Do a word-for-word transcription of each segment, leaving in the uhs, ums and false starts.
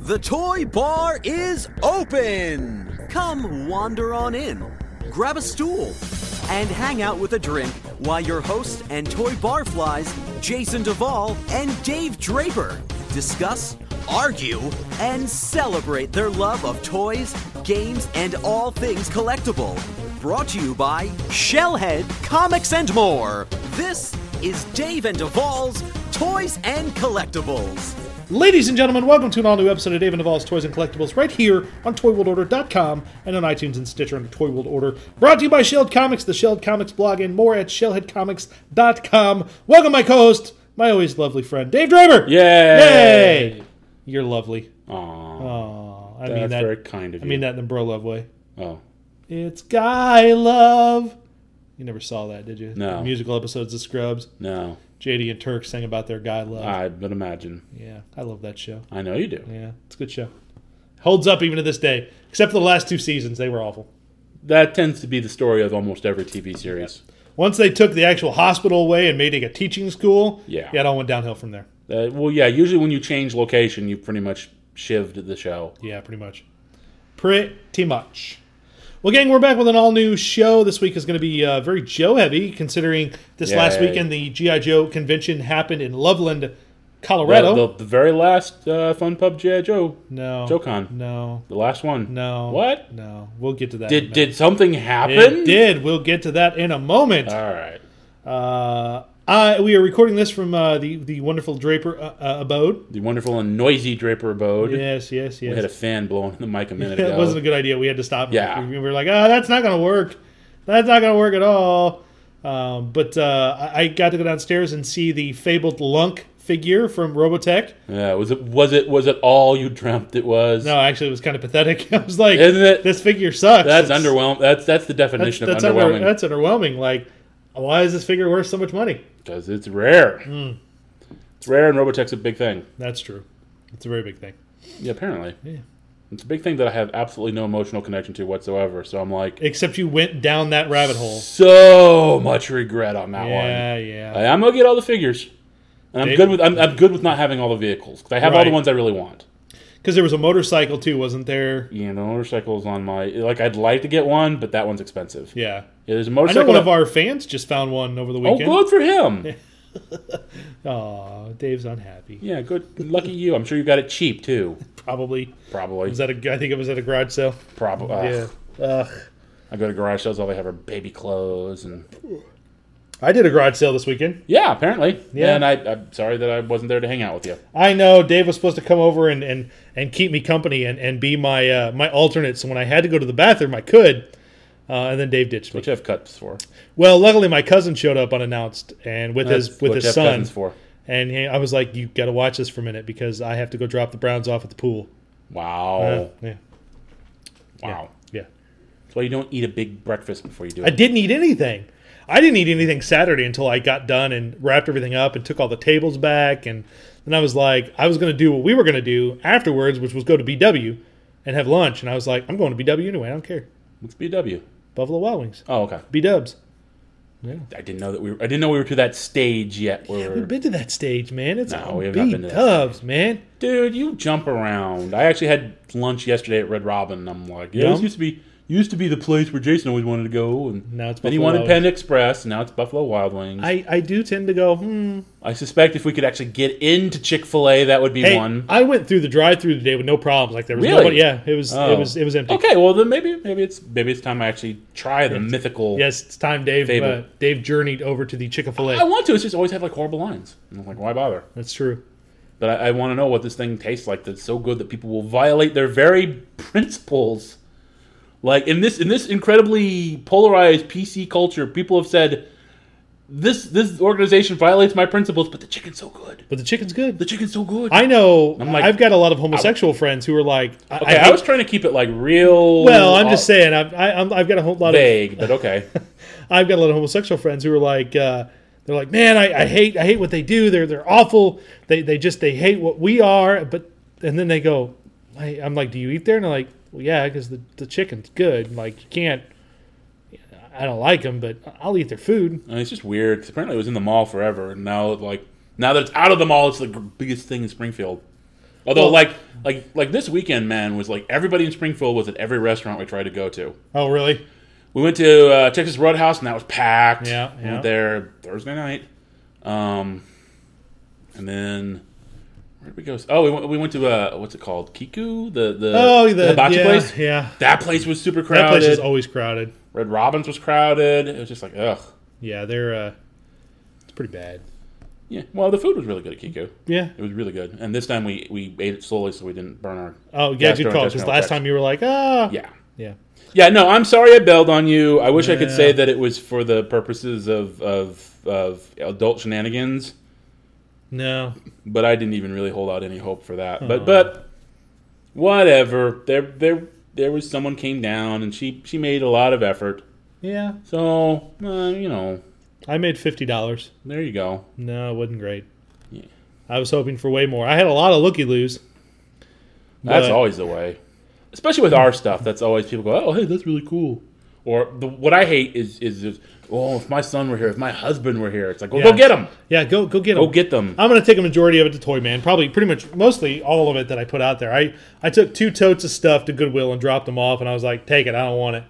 The Toy Bar is open! Come wander on in, grab a stool, and hang out with a drink while your host and toy barflies, Jason Duvall and Dave Draper, discuss, argue, and celebrate their love of toys, games, and all things collectible. Brought to you by Shellhead Comics and More. This is Dave and Duvall's Toys and Collectibles. Ladies and gentlemen, welcome to an all-new episode of Dave and Duvall's Toys and Collectibles right here on Toy World Order dot com and on iTunes and Stitcher under Toy World Order. Brought to you by Shellhead Comics, the Shellhead Comics blog, and more at shellhead comics dot com. Welcome, my co-host, my always lovely friend, Dave Draper. Yay! Yay! You're lovely. Aww. Aww. I That's mean that, very kind of you. I mean that in the bro love way. Oh. It's guy love. You never saw that, did you? No. The musical episodes of Scrubs. No. J D and Turk sang about their guy love. I would imagine. Yeah, I love that show. I know you do. Yeah, it's a good show. Holds up even to this day. Except for the last two seasons, they were awful. That tends to be the story of almost every T V series. Once they took the actual hospital away and made it a teaching school, Yeah. yeah, it all went downhill from there. Uh, well, yeah, usually when you change location, you pretty much shivved the show. Yeah, pretty much. Pretty much. Well, gang, we're back with an all-new show. This week is going to be uh, very Joe-heavy, considering this Yay. last weekend the G I. Joe convention happened in Loveland, Colorado. The, the, the very last uh, Fun Pub G I. Joe. no. JoeCon. No. The last one. No. What? No. We'll get to that in a Did minute. did something happen? It did. We'll get to that in a moment. All right. Uh, I, we are recording this from uh, the, the wonderful Draper uh, uh, abode. The wonderful and noisy Draper abode. Yes, yes, yes. We had a fan blowing in the mic a minute It ago. wasn't a good idea. We had to stop. Yeah. We were like, oh, that's not going to work. That's not going to work at all. Um, but uh, I I got to go downstairs and see the fabled Lunk figure from Robotech. Yeah, was it was it was it all you dreamt it was? No, actually, it was kind of pathetic. I was like, Isn't it? this figure sucks. That's It's- underwhelming. That's that's the That's, definition that's, of under, underwhelming. that's underwhelming. Like, why is this figure worth so much money? Because it's rare. Mm. It's rare, and Robotech's a big thing. That's true. It's a very big thing. Yeah, apparently. Yeah. It's a big thing that I have absolutely no emotional connection to whatsoever. So I'm like, Except you went down that rabbit hole. so much regret on that Yeah, one. yeah. I, I'm gonna get all the figures, and I'm Dave- good with I'm, I'm good with not having all the vehicles because I have all the Right. ones I really want. Because there was a motorcycle too, wasn't there? Yeah, the motorcycle's on my like. I'd like to get one, but that one's expensive. Yeah. Yeah, there's a I know motorcycle. one of our fans just found one over the oh, weekend. good for him. Aw, Dave's unhappy. Yeah, good. Lucky you. I'm sure you got it cheap too. Probably. Probably. Was that a? I think it was at a garage sale. Probably. Yeah. Ugh. I go to garage sales. All they have are baby clothes and. I did a garage sale this weekend. Yeah, apparently. Yeah. And I, I'm sorry that I wasn't there to hang out with you. I know Dave was supposed to come over and, and, and keep me company and, and be my uh, my alternate. So when I had to go to the bathroom, I could. Uh, and then Dave ditched me. What you have cuts for? Well, luckily my cousin showed up unannounced and with That's his with what his you have son. cousins for. And he, I was like, "You got to watch this for a minute because I have to go drop the Browns off at the pool." Wow. Uh, yeah. Wow. Yeah. That's why you don't eat a big breakfast before you do I it. didn't eat anything. I didn't eat anything Saturday until I got done and wrapped everything up and took all the tables back. And then I was like, I was going to do what we were going to do afterwards, which was go to B W and have lunch. And I was like, I'm going to B W anyway. I don't care. What's B W? Buffalo Wild Wings. Oh, okay. B-dubs. I didn't know that we were. I didn't know we were to that stage yet. Where We've been to that stage, man. It's No, all we have not been to that B-dubs, man. Dude, you jump around. I actually had lunch yesterday at Red Robin, and I'm like, yeah, Yum? this used to be used to be the place where Jason always wanted to go, and Now it's then he Buffalo wanted Wild Panda Express, and now it's Buffalo Wild Wings. I, I, I do tend to go, hmm. suspect if we could actually get into Chick-fil-A, that would be Hey, one. I went through the drive-through today with no problems. Like there was Really? nobody. Yeah, it was. Oh. It was. It was empty. Okay, well then maybe maybe it's maybe it's time I actually try the mythical. Yes, it's time. Dave. Fable. Uh, Dave journeyed over to the Chick-fil-A. I want to. It's just always had like horrible lines. And I'm like, why bother? That's true. But I, I want to know what this thing tastes like that's so good that people will violate their very principles. Like in this in this incredibly polarized P C culture, people have said this this organization violates my principles, but the chicken's so good. But the chicken's good. The chicken's so good. I know. I'm like- I've got a lot of homosexual friends who are like. I, okay, I, I, hate- was trying to keep it like real. Well, I'm just uh, saying. I've I, I'm, I've got a whole lot vague, but okay. of. I've got a lot of homosexual friends who are like. Uh, they're like, man, I, I hate I hate what they do. They're they're awful. They they just they hate what we are. But and then they go. I, I'm like, do you eat there? And they're like, well, yeah, because the the chicken's good. I'm like, you can't. I don't like them, but I'll eat their food. And it's just weird. 'Cause apparently, it was in the mall forever, and now like now that it's out of the mall, it's the biggest thing in Springfield. Although, Well- like, like, like this weekend, man, was like everybody in Springfield was at every restaurant we tried to go to. Oh, really? We went to uh, Texas Roadhouse, and that was packed. Yeah, We yeah. went there Thursday night. Um, and then where did we go? Oh, we went, we went to uh, what's it called? Kiku, the the, Oh, the, hibachi yeah, place. Yeah. That place was super That crowded. place is always crowded. Red Robin's was crowded. It was just like ugh. Yeah, they're uh, it's pretty bad. Yeah. Well, the food was really good at Kiku. Yeah. It was really good. And this time we, we ate it slowly so we didn't burn our. Oh, yeah, good call. Because gastrointestinal last effects. time you were like, ah. Yeah. Yeah. Yeah, no, I'm sorry I bailed on you. I wish I could Yeah. say that it was for the purposes of, of of adult shenanigans, No. but I didn't even really hold out any hope for that. But but whatever. There there there was someone came down and she she made a lot of effort. Yeah. So uh, you know, I made fifty dollars. there you go. No, it wasn't great. Yeah. I was hoping for way more. I had a lot of looky-loos. That's But- always the way, especially with our stuff. That's always people go, oh hey, that's really cool. Or the, what I hate is is, is oh if my son were here, if my husband were here, it's like well Yeah. go get him, Yeah, go go get them. go get them. I'm going to take a majority of it to Toy Man. Probably pretty much mostly all of it that I put out there. I, I took two totes of stuff to Goodwill and dropped them off, and I was like, take it. I don't want it.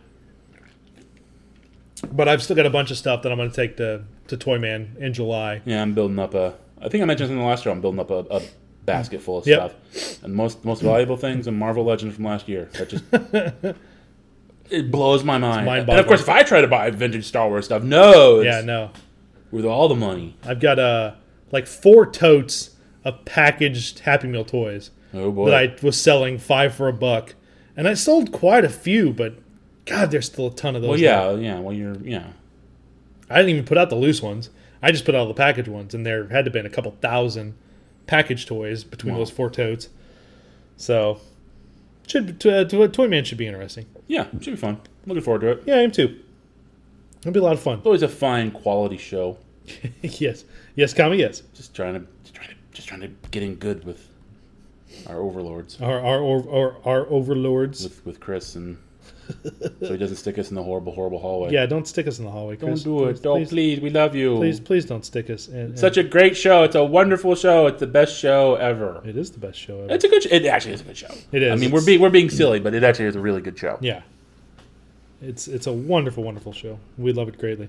But I've still got a bunch of stuff that I'm going to take to, to Toy Man in July. Yeah, I'm building up a. I think I mentioned in the last show. I'm building up a, a basket full of Yep. stuff, and most most valuable things are Marvel Legends from last year. That just it blows my mind. And mind-boggling. of course, if I try to buy vintage Star Wars stuff, no, it's Yeah, no. with all the money. I've got uh, like four totes of packaged Happy Meal toys Oh boy, that I was selling five for a buck. And I sold quite a few, but God, there's still a ton of those. well, left. yeah, yeah. Well, you're yeah. I didn't even put out the loose ones. I just put out all the packaged ones, and there had to have been a couple thousand packaged toys between Wow. those four totes. So, should to, to, Toy Man should be interesting. Yeah, it should be fun. Looking forward to it. Yeah, I am too. It'll be a lot of fun. It's always a fine quality show. yes, yes, Kami, yes. Just trying to, just trying to, just trying to get in good with our overlords, Our our our, our overlords. with with Chris, and so he doesn't stick us in the horrible, horrible hallway. Yeah, don't stick us in the hallway, Chris. Don't do it. Please, Don't please, please. We love you. please, please don't stick us. And, and Such a great show. It's a wonderful show. It's the best show ever. it is the best show ever. It's a good. Sh- it actually is a good show. It is. I mean, It's- we're being we're being silly, but it actually is a really good show. Yeah. It's it's a wonderful, wonderful show. We love it greatly.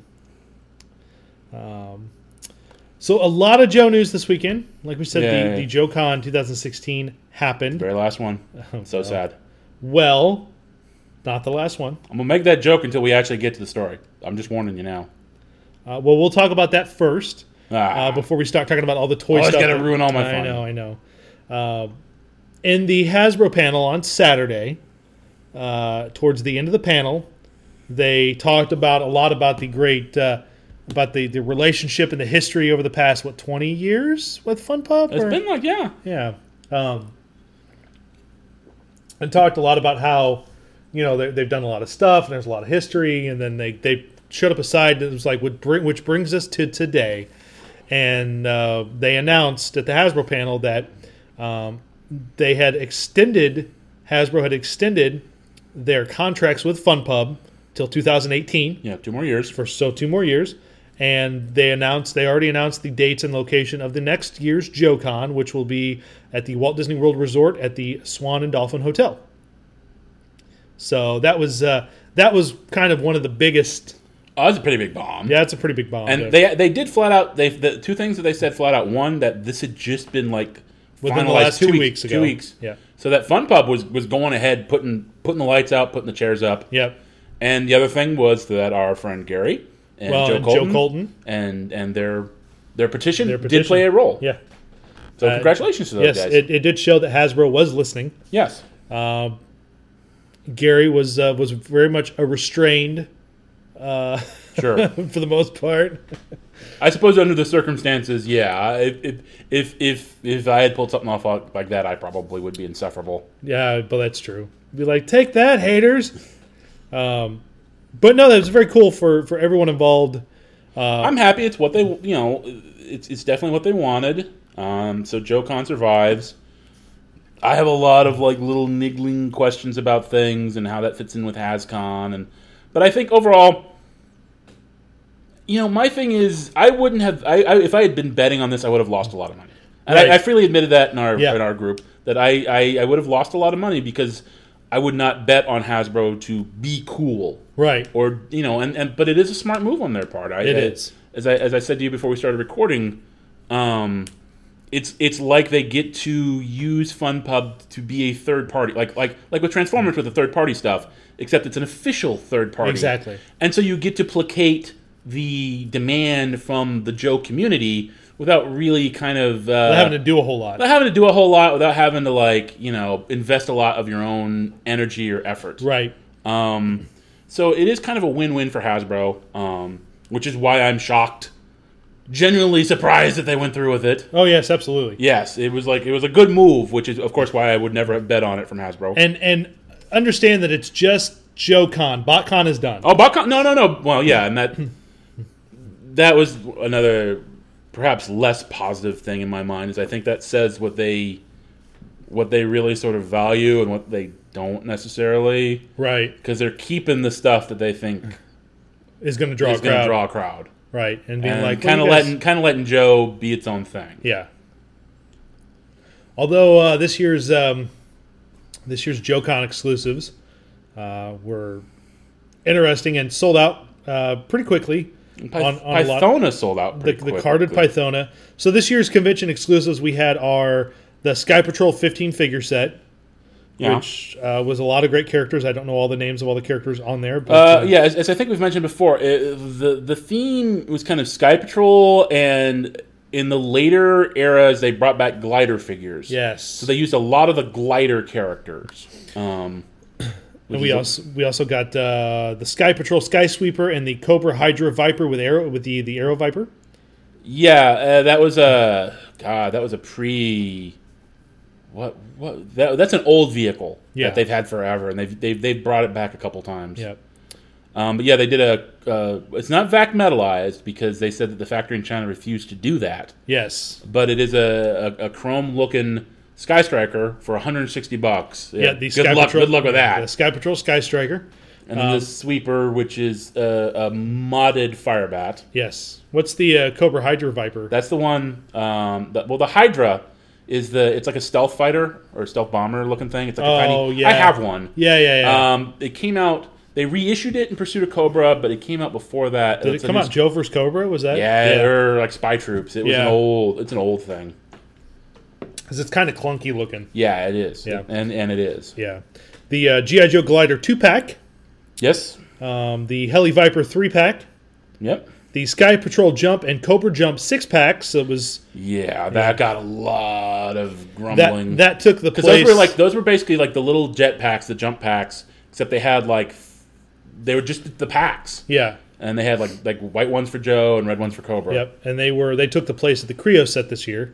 Um, so a lot of Joe news this weekend. Like we said, Yay. the, the JoeCon twenty sixteen happened. Very last one. So well. sad. Well, not the last one. I'm gonna make that joke until we actually get to the story. I'm just warning you now. Uh, well, we'll talk about that first Ah, uh, before we start talking about all the toy Always stuff. gotta ruin all my I fun. know, I know. Uh, in the Hasbro panel on Saturday, uh, towards the end of the panel, they talked about a lot about the great, uh, about the, the relationship and the history over the past, what, twenty years with Fun Pop? it's Or- been like yeah. Yeah. Um, and talked a lot about how, you know, they, they've done a lot of stuff and there's a lot of history, and then they, they shut up a side that was like, would bring, which brings us to today. And uh, they announced at the Hasbro panel that um, they had extended, Hasbro had extended their contracts with FunPub till two thousand eighteen. Yeah, two more years. For so two more years, and they announced they already announced the dates and location of the next year's JoeCon, which will be at the Walt Disney World Resort at the Swan and Dolphin Hotel. So that was uh, that was kind of one of the biggest. Oh, that's a pretty big bomb. Yeah, it's a pretty big bomb. And yeah. they they did flat out. They the two things that they said flat out. One, that this had just been like within the finalized last two weeks, ago. Two weeks. Yeah. So that Fun Pub was was going ahead, putting putting the lights out, putting the chairs up. Yep. And the other thing was that our friend Gary and Well, Joe and Colton, Joe Colton. and and their their petition, Their did petition. play a role. Yeah. So Uh, congratulations to those Yes, guys. it, it did show that Hasbro was listening. yes. Uh, Gary was uh, was very much a restrained, uh, Sure. for the most part. I suppose under the circumstances, yeah. If if if if, if I had pulled something off like that, I probably would be insufferable. Yeah, but that's true. Be like, take that, haters. Um, but no, that was very cool for, for everyone involved. Uh, I'm happy. It's what they, you know, it's it's definitely what they wanted. Um, so JoeCon survives. I have a lot of like little niggling questions about things and how that fits in with HasCon, and but I think overall, you know, my thing is I wouldn't have. I, I if I had been betting on this, I would have lost a lot of money. And Right. I, I freely admitted that in our Yeah. in our group that I, I, I would have lost a lot of money because I would not bet on Hasbro to be cool. Right. Or you know, and, and but it is a smart move on their part. I, It I, is. As I as I said to you before we started recording, um, it's it's like they get to use FunPub to be a third party, like like like with Transformers with the third party stuff, except it's an official third party. Exactly. And so you get to placate the demand from the Joe community without really kind of uh, Not having to do a whole lot. without having to do a whole lot, without having to like you know invest a lot of your own energy or effort. Right. Um, so it is kind of a win-win for Hasbro, um, which is why I'm shocked, genuinely surprised that they went through with it. Oh yes, absolutely. Yes, it was like it was a good move, which is of course why I would never have bet on it from Hasbro. And and understand that it's just JoeCon. BotCon is done. oh, BotCon? No, no, no. Well, yeah, and that that was another perhaps less positive thing in my mind. Is I think that says what they what they really sort of value and what they don't necessarily, Right. because they're keeping the stuff that they think Is going to draw is a going crowd. to draw a crowd. Right. And being And like, kind of "Well, you guys-" letting kind of letting Joe be its own thing. Yeah. Although uh, this year's um, this year's JoeCon exclusives uh, were interesting and sold out uh, pretty quickly. Pyth- on, on a lot. Pythona sold out The, pretty the quick, carded quickly. Pythona. So this year's convention exclusives we had are the Sky Patrol fifteen figure set, Yeah. which uh, was a lot of great characters. I don't know all the names of all the characters on there, but Uh, uh, yeah, as, as I think we've mentioned before, it, the the theme was kind of Sky Patrol, and in the later eras, they brought back glider figures. yes. So they used a lot of the glider characters. Um, And we also we also got uh, the Sky Patrol Sky Sweeper and the Cobra Hydra Viper with arrow with the the Arrow Viper. yeah, uh, that was a God. That was a pre. What what that, that's an old vehicle Yeah. that they've had forever, and they've they've they've brought it back a couple times. Yeah. Um, but yeah, they did a. Uh, it's not vac metalized because they said that the factory in China refused to do that. Yes. But it is a, a, a chrome looking Sky Striker for one hundred sixty bucks. Yeah. The good Sky luck. Patrol. Good luck with that. The Sky Patrol Sky Striker. And then um, the Sweeper, which is a, a modded Firebat. Yes. What's the uh, Cobra Hydra Viper? That's the one. Um, that, well, the Hydra is the. It's like a stealth fighter or a stealth bomber looking thing. It's like Oh, a tiny. yeah. I have one. yeah, yeah, yeah. Um, it came out. They reissued it in Pursuit of Cobra, but it came out before that. Did It's it a come new- out Joe versus Cobra? Was that? Yeah, they're like spy troops. It was Yeah. an old. It's an old thing. Because it's kind of clunky looking. Yeah, it is. Yeah. and and it is. Yeah. The uh, G I. Joe Glider two pack. Yes. Um, the Heli Viper three pack. Yep. The Sky Patrol Jump and Cobra Jump six packs. So it was Yeah, that got a lot of that grumbling. that took the Because place. those were like those were basically like the little jet packs, the jump packs, except they had like they were just the packs, yeah. and they had like like white ones for Joe and red ones for Cobra. Yep, and they were they took the place of the Creo set this year.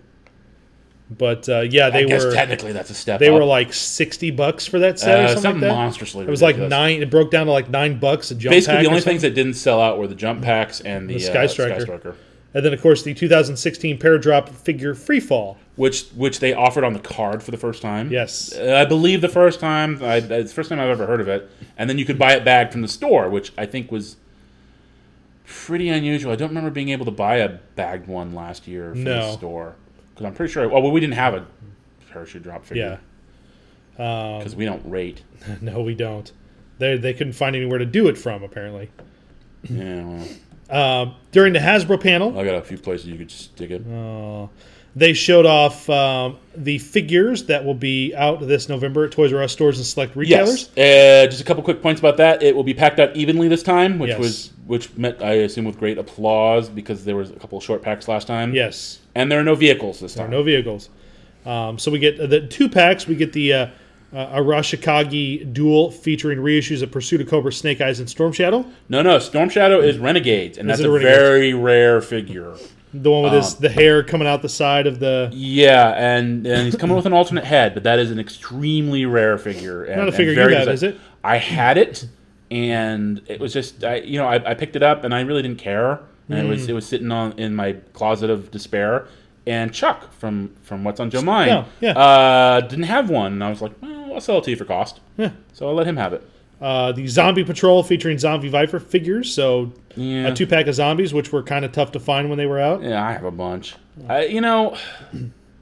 But uh, yeah, they I guess were technically that's a step. they up. were like sixty bucks for that set uh, or something, something like that. monstrously. It was like ridiculous. nine. It broke down to like nine bucks a jump Basically, pack the or only something. things that didn't sell out were the jump packs and the, The Sky uh, Striker. Sky Striker, And then of course the two thousand sixteen Paradrop figure Freefall. which which they offered on the card for the first time. Yes. Uh, I believe the first time. I, it's the first time I've ever heard of it. And then you could buy it bagged from the store, which I think was pretty unusual. I don't remember being able to buy a bagged one last year from No. the store because I'm pretty sure. Well, we didn't have a parachute drop Yeah. figure because we don't rate. No, we don't. They they couldn't find anywhere to do it from apparently. Yeah, well, Uh, during the Hasbro panel, I got a few places you could stick it. uh, they showed off um, the figures that will be out this November at Toys R Us stores and select retailers. Yes. Uh, just a couple quick points about that. It will be packed out evenly this time, which Yes. was which met I assume with great applause because there was a couple of short packs last time. Yes, And there are no vehicles this there are time. no vehicles. Um, so we get uh, the two packs. We get the uh, uh, Arashikage duel featuring reissues of Pursuit of Cobra, Snake Eyes, and Storm Shadow. No, no. Storm Shadow is Renegades, and Is that's it a a Renegades? very rare figure. The one with Um, his the hair coming out the side of the. Yeah, and, and he's coming with an alternate head, but that is an extremely rare figure. And, Not a and figure you very have, desi- is it? I had it, and it was just I, you know I, I picked it up, and I really didn't care, and it Mm. was it was sitting on in my closet of despair. And Chuck from from What's on Joe Mind, Yeah, yeah. Uh, didn't have one, and I was like, well, I'll sell it to you for cost. Yeah. So I'll let him have it. Uh, the Zombie Patrol featuring Zombie Viper figures. So Yeah. a two pack of zombies, which were kind of tough to find when they were out. Yeah, I have a bunch. I, you know,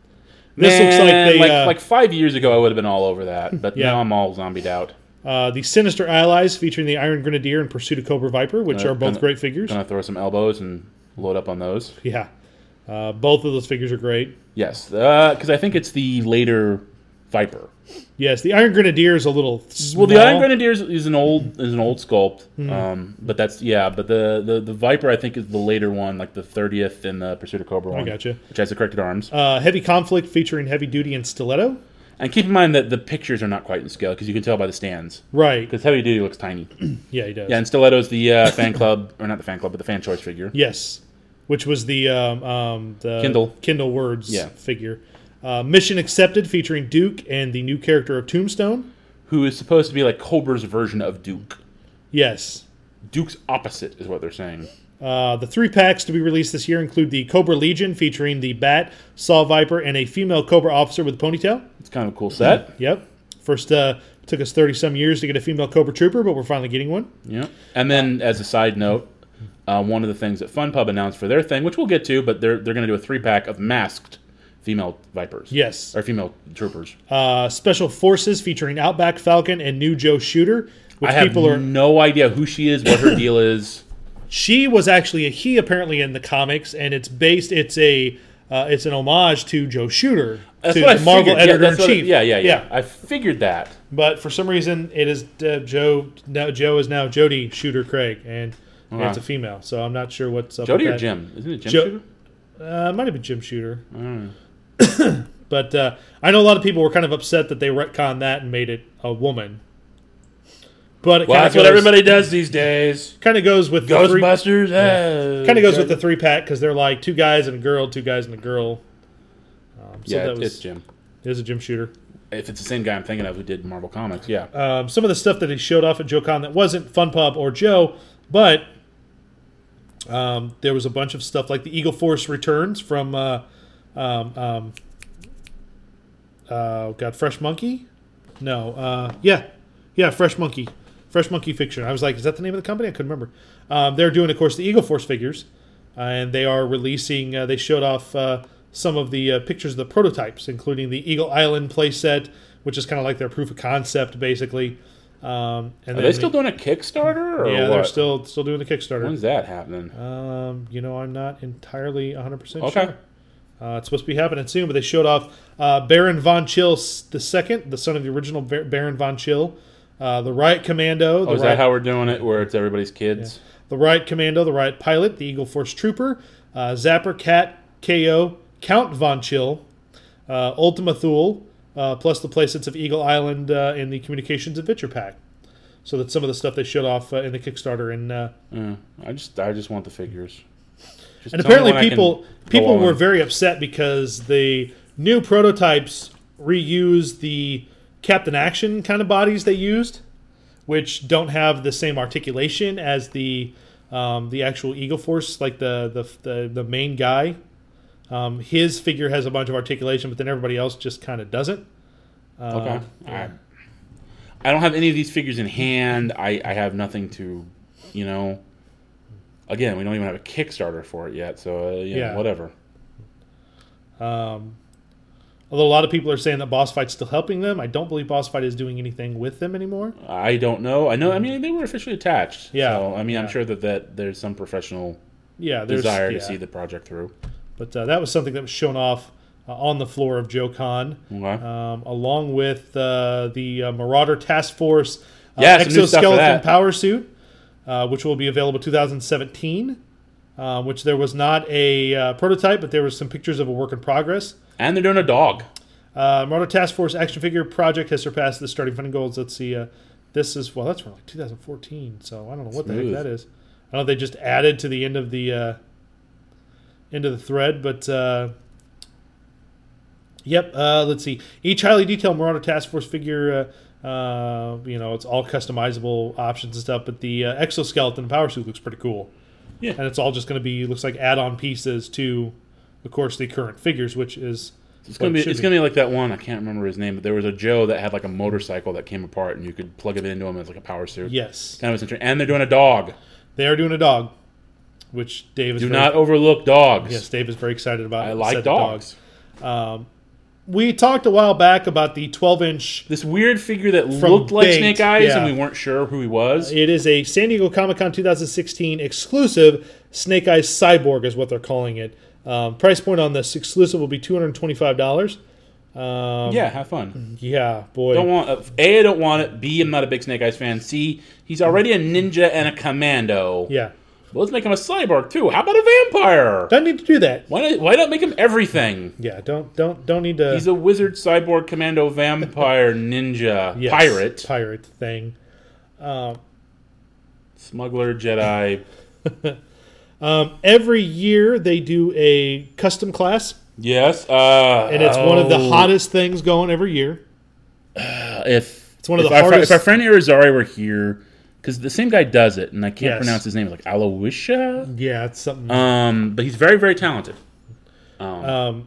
This Man, looks like they like, uh, like five years ago, I would have been all over that, but Yeah. now I'm all zombied out. uh, the Sinister Allies featuring the Iron Grenadier and Pursuit of Cobra Viper, which Uh, are both gonna- great figures. Gonna throw some elbows and load up on those. Yeah, uh, both of those figures are great. Yes, because I think it's the later Viper. Yes, the Iron Grenadier is a little small. Well, the Iron Grenadier is, is an old is an old sculpt, Hmm. um, but that's yeah. But the, the, the Viper I think is the later one, like the thirtieth in the Pursuit of Cobra one. gotcha. Which has the corrected arms. Uh, Heavy Conflict featuring Heavy Duty and Stiletto. And keep in mind that the pictures are not quite in scale because you can tell by the stands. Right. Because Heavy Duty looks tiny. Yeah, he does. Yeah, and Stiletto's the uh, fan club, or not the fan club, but the fan choice figure. Yes, which was the um, um, the Kindle. Kindle Words Yeah. figure. Uh, Mission Accepted featuring Duke and the new character of Tombstone. Who is supposed to be like Cobra's version of Duke. Yes. Duke's opposite is what they're saying. Uh, the three packs to be released this year include the Cobra Legion featuring the Bat, Saw Viper, and a female Cobra officer with a ponytail. It's kind of a cool set. Yep. First, uh, took us thirty some years to get a female Cobra Trooper, but we're finally getting one. Yeah. And then, as a side note, uh, one of the things that Fun Pub announced for their thing, which we'll get to, but they're they're going to do a three pack of masked female Vipers. Yes. Or female troopers. Uh, Special Forces featuring Outback Falcon and New Joe Shooter, which I have people are. no idea who she is, what her deal is. She was actually a he apparently in the comics, and it's based. It's a. Uh, it's an homage to Joe Shooter, That's to what I the Marvel figured. Yeah, editor that's in what I- chief. yeah, yeah, yeah, I figured that. But for some reason, it is uh, Joe. Now Joe is now Jodie Shooter Craig, and Wow. it's a female. So I'm not sure what's up. Jody with or that. Jim? Isn't it Jim Jo- Shooter? Uh, it might have been Jim Shooter. Mm. But uh, I know a lot of people were kind of upset that they retconned that and made it a woman. But it Well, kind that's of what goes, everybody does these days. kind of goes with the three, Ghostbusters. Yeah. kind of goes with the three pack because they're like two guys and a girl, two guys and a girl. Um, so Yeah, that it- was it's Jim. it was a Jim Shooter. If it's the same guy I'm thinking of who did Marvel Comics, yeah. Um, some of the stuff that he showed off at JoeCon that wasn't Fun Pub or Joe, but um, there was a bunch of stuff like the Eagle Force returns from uh, um, um, uh, got Fresh Monkey. No, uh, yeah, yeah, Fresh Monkey, Fresh Monkey Fiction. I was like, is that the name of the company? I couldn't remember. Um, they're doing, of course, the Eagle Force figures, uh, and they are releasing. Uh, they showed off uh, some of the uh, pictures of the prototypes, including the Eagle Island playset, which is kind of like their proof of concept, basically. Um, and Are then they still the- doing a Kickstarter? Or Yeah, what? they're still still doing the Kickstarter. When's that happening? Um, you know, I'm not entirely one hundred percent Okay. sure. Uh, it's supposed to be happening soon, but they showed off uh, Baron Von Chill the second, the son of the original Bar- Baron Von Chill, uh, the Riot Commando, the Oh, is Riot, that how we're doing it, where it's everybody's kids? the Riot Commando, the Riot Pilot, the Eagle Force Trooper, uh, Zapper, Cat, K O, Count Von Chill, uh, Ultima Thule, uh, plus the playsets of Eagle Island uh, and the Communications Adventure Pack. So that's some of the stuff they showed off uh, in the Kickstarter. And uh, Yeah, I just, I just want the figures. Just and tell me apparently when I can people go people on. were very upset because the new prototypes reuse the Captain Action kind of bodies they used, which don't have the same articulation as the um, the actual Eagle Force, like the the the, the main guy. Um, his figure has a bunch of articulation, but then everybody else just kind of doesn't. Uh, Okay. I, I don't have any of these figures in hand. I, I have nothing to, you know. Again, we don't even have a Kickstarter for it yet, so uh, you Yeah. know, whatever. Um, although a lot of people are saying that Boss Fight's still helping them, I don't believe Boss Fight is doing anything with them anymore. I don't know. I know. I mean, they were officially attached. Yeah. So, I mean, I'm Yeah. sure that, that there's some professional Yeah, there's desire yeah. to see the project through. But uh, that was something that was shown off uh, on the floor of JoeCon, Okay. um, along with uh, the uh, Marauder Task Force uh, Yeah, some new stuff for exoskeleton that. power suit, uh, which will be available two thousand seventeen. Uh, which there was not a uh, prototype, but there was some pictures of a work in progress. And they're doing a dog. Uh, Marauder Task Force action figure project has surpassed the starting funding goals. Let's see. Uh, this is well, that's from like two thousand fourteen, so I don't know what the Smooth. heck that is. I don't know if they just added to the end of the uh, end of the thread, but uh, yep. Uh, let's see. Each highly detailed Marauder Task Force figure, uh, uh, you know, it's all customizable options and stuff. But the uh, exoskeleton power suit looks pretty cool. Yeah. And it's all just going to be looks like add-on pieces to, of course, the current figures, which is It's what gonna it be. should It's gonna be like that one. I can't remember his name, but there was a Joe that had like a motorcycle that came apart, and you could plug it into him as like a power suit. yes. Kind of was interesting. And they're doing a dog. They are doing a dog, which Dave is Do very, not overlook dogs. yes, Dave is very excited about. I said like the dogs. dog. Um, we talked a while back about the twelve inch. This weird figure that From looked like Bait, Snake Eyes, yeah. and we weren't sure who he was. It is a San Diego Comic-Con twenty sixteen exclusive Snake Eyes Cyborg is what they're calling it. Um, price point on this exclusive will be two hundred twenty-five dollars. Um, Yeah, have fun. Yeah, boy. Don't want uh, A, I don't want it. B, I'm not a big Snake Eyes fan. C, he's already a ninja and a commando. Yeah. But let's make him a cyborg too. How about a vampire? Don't need to do that. Why not, why not make him everything? Yeah, don't don't don't need to. He's a wizard, cyborg, commando, vampire, ninja, Yes, pirate, pirate thing. Um, smuggler, Jedi. um, every year they do a custom class, Yes, uh, and it's one of the oh. hottest things going every year. Uh, if It's one of if the our, hardest- If our friend Irizarry were here, because the same guy does it, and I can't Yes. pronounce his name, like Aloysia. Yeah, it's something. Um, but he's very, very talented. Um, Um,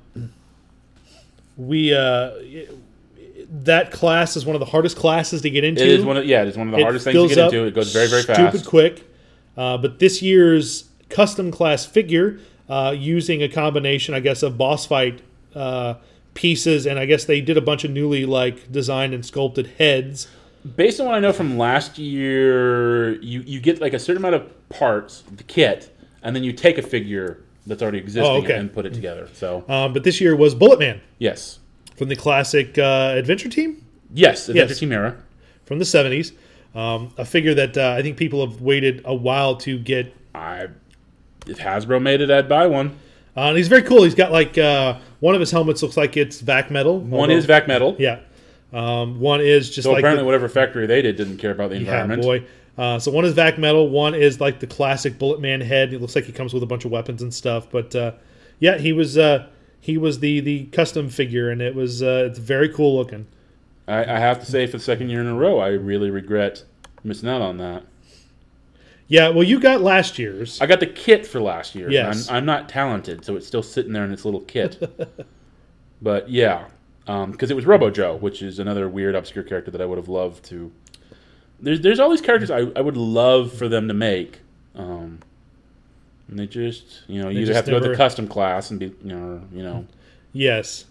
we uh, that class is one of the hardest classes to get into. it is one of yeah, it is one of the It hardest things to fills get up into. It goes very, very stupid fast. quick. Uh, but this year's custom class figure, uh, using a combination, I guess, of boss fight uh, pieces, and I guess they did a bunch of newly like designed and sculpted heads. Based on what I know from last year, you, you get like a certain amount of parts, the kit, and then you take a figure that's already existing Oh, okay. and put it together. So Um, but this year was Bullet Man yes, from the classic uh, Adventure Team yes, Adventure Yes. Team era. from the seventies. Um, a figure that uh, I think people have waited a while to get. I if Hasbro made it, I'd buy one. Uh, and he's very cool. He's got like uh, one of his helmets looks like it's vac metal. One although- is Vac Metal. Yeah. Um, one is just So like apparently, the, whatever factory they did didn't care about the yeah, environment. boy. Uh, so one is vac metal. One is like the classic Bullet Man head. It looks like he comes with a bunch of weapons and stuff. But uh, yeah, he was uh, he was the the custom figure, and it was uh, it's very cool looking. I, I have to say, for the second year in a row, I really regret missing out on that. Yeah, well, you got last year's. I got the kit for last year. Yes. I'm, I'm not talented, so it's still sitting there in its little kit. But yeah, because it was Robo Joe, which is another weird, obscure character that I would have loved to. There's there's all these characters I, I would love for them to make, um, and they just you know you They either just have to go to never- the custom class and be you know you know Yes.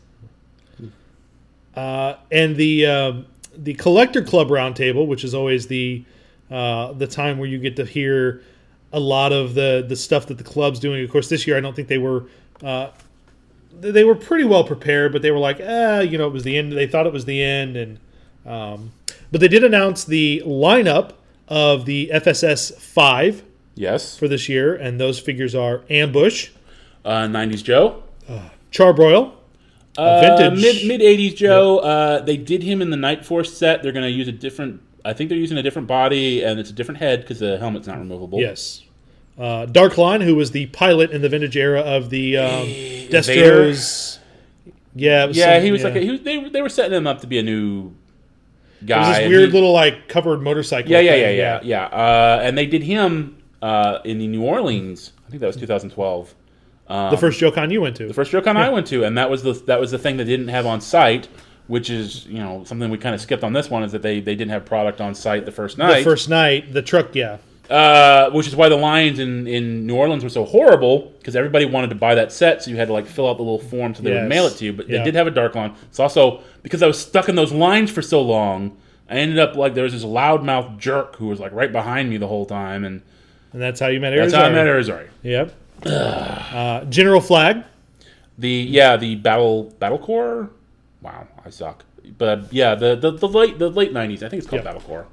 Uh, and the um the collector club roundtable, which is always the uh, the time where you get to hear a lot of the the stuff that the club's doing. Of course, this year I don't think they were uh, they were pretty well prepared, but they were like, eh, you know, it was the end. They thought it was the end, and um, but they did announce the lineup of the F S S five yes for this year, and those figures are Ambush, uh, nineties Joe. Charbroil, a Uh, vintage mid mid eighties Joe. Uh, they did him in the Night Force set. They're going to use a different. I think they're using a different body and it's a different head because the helmet's not removable. Yes. Uh, Darkline, who was the pilot in the vintage era of the um, Vader? Destro's. Yeah, it was Yeah, some- he was yeah. like a, he was, they they were setting him up to be a new It guy. was this and weird he- little like covered motorcycle. yeah yeah yeah thing, yeah yeah. Uh, and they did him uh, in the New Orleans. I think that was two thousand twelve. Um, The first JoeCon you went to. the first JoeCon I went to, and that was the that was the thing they didn't have on site. Which is, you know, something we kind of skipped on this one is that they, they didn't have product on site the first night. The first night, the truck, yeah. Uh, which is why the lines in, in New Orleans were so horrible, because everybody wanted to buy that set, so you had to like fill out the little form so they Yes. would mail it to you. But Yeah. they did have a dark line. It's also because I was stuck in those lines for so long. I ended up like there was this loudmouth jerk who was like right behind me the whole time, and And that's how you met that's Arizona. how I met Irizarry. Yep. uh, General Flag. The yeah the battle battle core. Wow, I suck. But yeah, the the, the late the late nineties. I think it's called Yeah. Battle Core.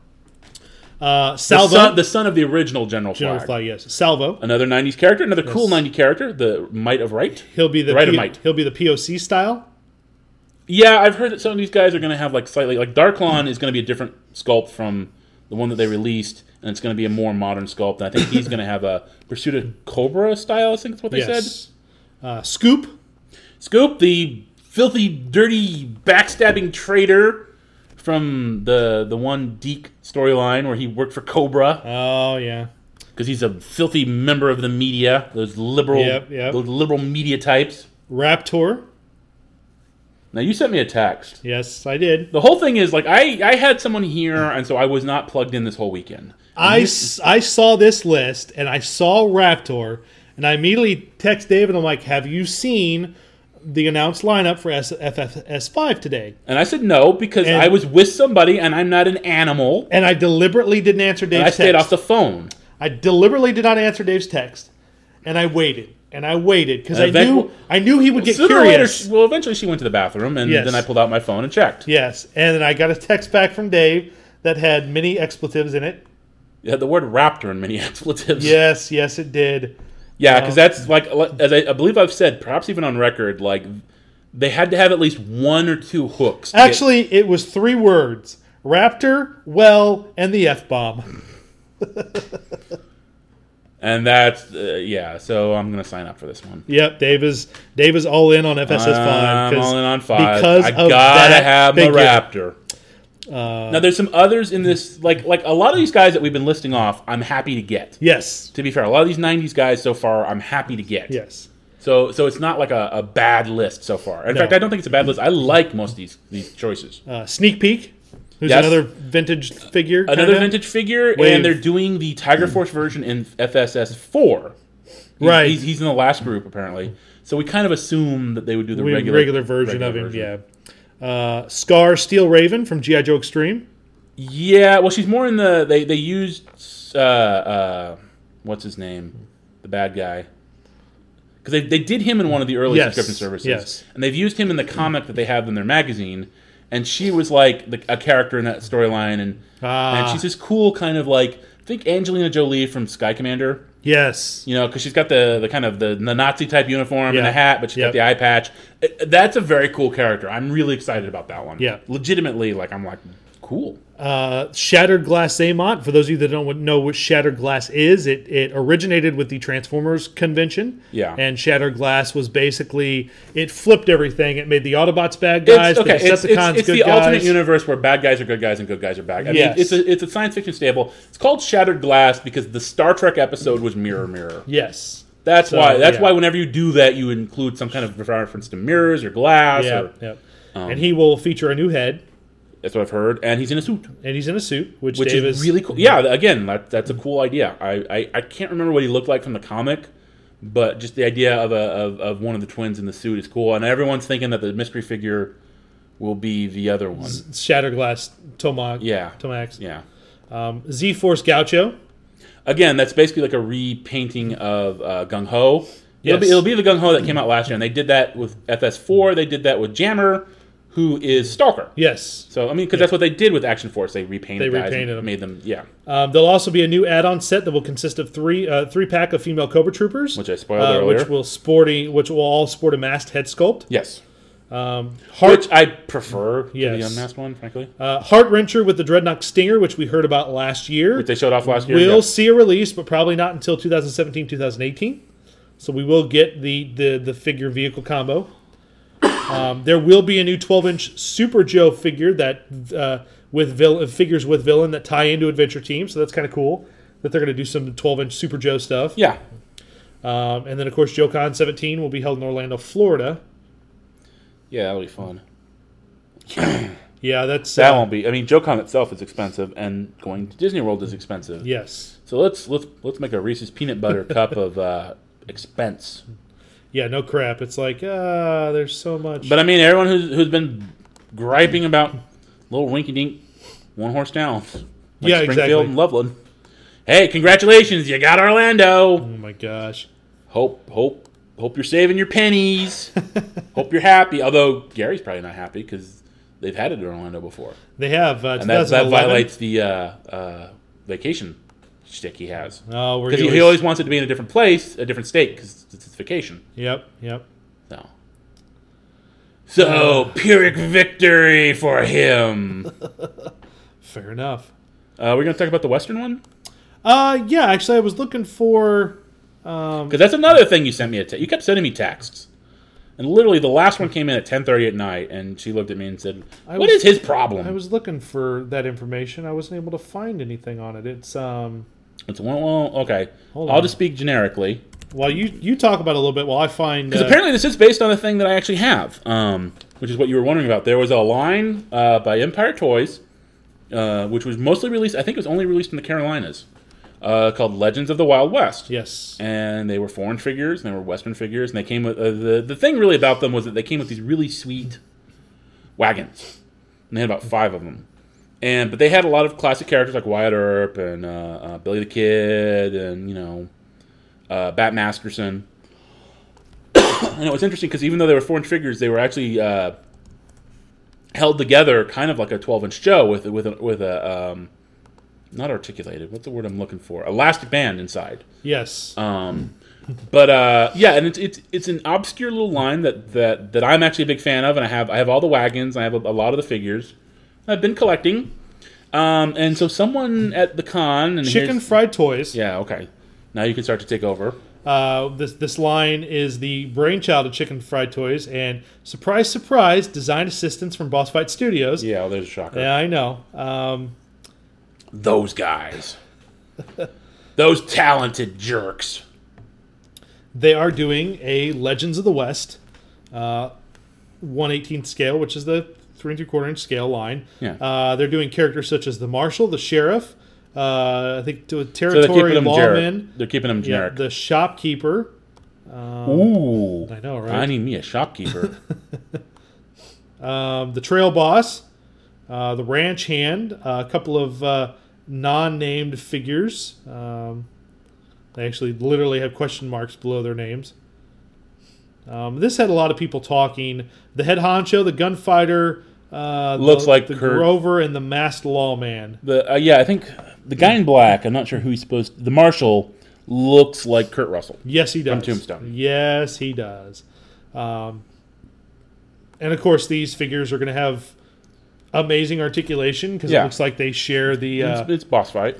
Uh, The Salvo. son, the son of the original General, General Flag. Flag, yes. Salvo. Another nineties character, another cool Yes. nineties character, the Might of Right. He'll be the Right of P- Might. He'll be the P O C style. Yeah, I've heard that some of these guys are going to have like slightly like Darklon is going to be a different sculpt from the one that they released, and it's going to be a more modern sculpt. And I think he's going to have a Pursuit of Cobra style. I think that's what they said. Yes. Uh, Scoop. Scoop, the filthy, dirty, backstabbing traitor from the the one Deke storyline where he worked for Cobra Oh, yeah. because he's a filthy member of the media. Those liberal, Yep, yep. those liberal media types. Raptor. Now you sent me a text. Yes, I did. The whole thing is like I I had someone here, and so I was not plugged in this whole weekend. I, s- I saw this list and I saw Raptor and I immediately text David. I'm like, have you seen the announced lineup for S- F F S five today. And I said no because And- I was with somebody and I'm not an animal. And I deliberately didn't answer Dave's And I text. stayed off the phone. I deliberately did not answer Dave's text. And I waited. And I waited because I And then- knew I knew he would get Sooner or later, curious. she- well, eventually she went to the bathroom, and Yes. then I pulled out my phone and checked. Yes. And then I got a text back from Dave that had many expletives in it. It had the word raptor and many expletives. Yes, yes, it did. Yeah, because that's like, as I, I believe I've said, perhaps even on record, like they had to have at least one or two hooks. to get- Actually, it was three words: raptor, well, and the F bomb. and that's uh, yeah. So I'm gonna sign up for this one. Yep, Dave is Dave is all in on F S S five. I'm all in on five. Because I of gotta that have figure. my raptor. Uh, now there's some others in this, like like a lot of these guys that we've been listing off. I'm happy to get. Yes, To be fair, a lot of these nineties guys so far, I'm happy to get. yes. So so it's not like a, a bad list so far. In No. fact, I don't think it's a bad list. I like most of these these choices. Uh, Sneak Peek, who's Yes. another vintage figure. Another kinda. vintage figure, Wave. and they're doing the Tiger Force version in F S S four. He's, Right. He's, he's in the last group, apparently. So we kind of assume that they would do the We- regular, regular version regular of him. Yeah. Uh, Scar Steel Raven from G I. Joe Extreme. Yeah, well, she's more in the... They, they used... Uh, uh, what's his name? The bad guy. Because they, they did him in one of the early Yes, subscription services. yes. And they've used him in the comic that they have in their magazine. And she was like the, a character in that storyline. And, Ah. and she's this cool kind of like... Think Angelina Jolie from Sky Commander. Yes. You know, because she's got the, the kind of the, the Nazi type uniform Yeah. and the hat, but she's Yep. got the eye patch. It- that's a very cool character. I'm really excited about that one. Yeah. Legitimately, like, I'm like, cool. Uh, Shattered Glass Xamot. For those of you that don't know what Shattered Glass is, it, it originated with the Transformers convention. Yeah. And Shattered Glass was basically, it flipped everything. It made the Autobots bad guys, It's, okay, the it's, Decepticons it's, it's good the guys. alternate universe where bad guys are good guys and good guys are bad guys. I Yes. mean, it's a, it's a science fiction stable. It's called Shattered Glass because the Star Trek episode was Mirror Mirror. Yes. That's So, why. That's yeah. why whenever you do that, you include some kind of reference to mirrors or glass. Yeah. Or, Yep. um, and he will feature a new head, that's what I've heard. And he's in a suit. and he's in a suit, which, Which Dave is really cool. Yeah, again, that, that's a cool idea. I, I, I can't remember what he looked like from the comic, but just the idea of, a, of of one of the twins in the suit is cool. And everyone's thinking that the mystery figure will be the other one. Shattered Glass Tomac. Yeah. Tomax. Yeah. Um, Z Force Gaucho. Again, that's basically like a repainting of uh, Gung Ho. It'll, Yes. be, it'll be the Gung Ho that came out last year, and they did that with F S four. They did that with Jammer, who is Stalker. Yes. So I mean, because that's what they did with Action Force. They repainted They guys repainted and them. made them, yeah. Um, there'll also be a new add-on set that will consist of three uh, three pack of female Cobra Troopers, Which I spoiled uh, earlier. which will sporty which will all sport a masked head sculpt. Yes. Um, Heart Which I prefer to the Yes. unmasked one, frankly. uh, Heart Wrencher with the Dreadnought Stinger, which we heard about last year, Which they showed off last year. will yeah. see a release, but probably not until twenty seventeen, twenty eighteen. So we will get the the, the figure vehicle combo. Um, there will be a new twelve inch Super Joe figure that uh, with vil- figures with villain that tie into Adventure Team. So that's kind of cool that they're going to do some twelve inch Super Joe stuff. Yeah. Um, and then of course JoeCon seventeen will be held in Orlando, Florida. Yeah, that'll be fun. Yeah, that's That uh, won't be. I mean, JoeCon itself is expensive, and going to Disney World is expensive. yes. So let's let's let's make a Reese's peanut butter cup of uh, expense. Yeah, no crap. It's like uh, there's so much. But I mean, everyone who's who's been griping about little rinky dink one horse towns, like Yeah, Springfield exactly. and Loveland. Hey, congratulations! You got Orlando. Oh my gosh. Hope hope hope you're saving your pennies. Hope you're happy. Although Gary's probably not happy because they've had it in Orlando before, They have uh, and that, that twenty eleven. violates the uh, uh, vacation shtick he has. Oh, we're Because he, he always wants it to be in a different place, a different state, because it's his vacation. Yep, yep. So, so Pyrrhic victory for him. Fair enough. Uh, we're going to talk about the Western one? Uh, yeah. Actually, I was looking for. Um, Because that's another thing you sent me. A te- you kept sending me texts. And literally, the last one came in at ten thirty at night, and she looked at me and said, I "What was- is his problem?" I was looking for that information. I wasn't able to find anything on it. It's um. It's well, well, okay. Hold I'll on. just speak generically. Well, you you talk about it a little bit while I find. Because Uh, apparently this is based on a thing that I actually have, um, which is what you were wondering about. There was a line uh, by Empire Toys, uh, which was mostly released, I think it was only released in the Carolinas, uh, called Legends of the Wild West. Yes. And they were foreign figures, and they were Western figures, and they came with uh, the the thing really about them was that they came with these really sweet wagons, and they had about five of them. And but they had a lot of classic characters like Wyatt Earp and uh, uh, Billy the Kid, and you know, uh, Bat Masterson. And it was interesting because even though they were foreign figures, they were actually uh, held together, kind of like a twelve-inch Joe with with a, with a um, not articulated. What's the word I'm looking for? Elastic band inside. Yes. Um, but uh, yeah, and it's it's it's an obscure little line that, that, that I'm actually a big fan of, and I have I have all the wagons, I have a, a lot of the figures. I've been collecting, um, and so someone at the con and Chicken here's- Fried Toys. Yeah, okay. Now you can start to take over. Uh, this this line is the brainchild of Chicken Fried Toys, and surprise, surprise, design assistance from Boss Fight Studios. Yeah, well, there's a shocker. Yeah, I know. Um, Those guys. Those talented jerks. they are doing a Legends of the West, uh, one eighteenth scale, which is the three and three quarter inch scale line. Yeah. Uh, they're doing characters such as the Marshal, the Sheriff, uh, I think to a So they're territory keeping them lawman, generic. They're keeping them yeah, generic. the Shopkeeper. Ooh. I know, right? I need me a shopkeeper. Um, the Trail Boss, uh, the Ranch Hand, uh, a couple of uh, non-named figures. Um, they actually literally have question marks below their names. Um, this had a lot of people talking. The head honcho, the gunfighter, uh, Looks the, like the Kurt. Grover, and the masked lawman. the uh, yeah, I think the guy in black. I'm not sure who he's supposed. to... The Marshal looks like Kurt Russell. Yes, he does. From Tombstone. Yes, he does. Um, and of course, these figures are going to have amazing articulation because Yeah. it looks like they share the uh, It's, it's boss fight.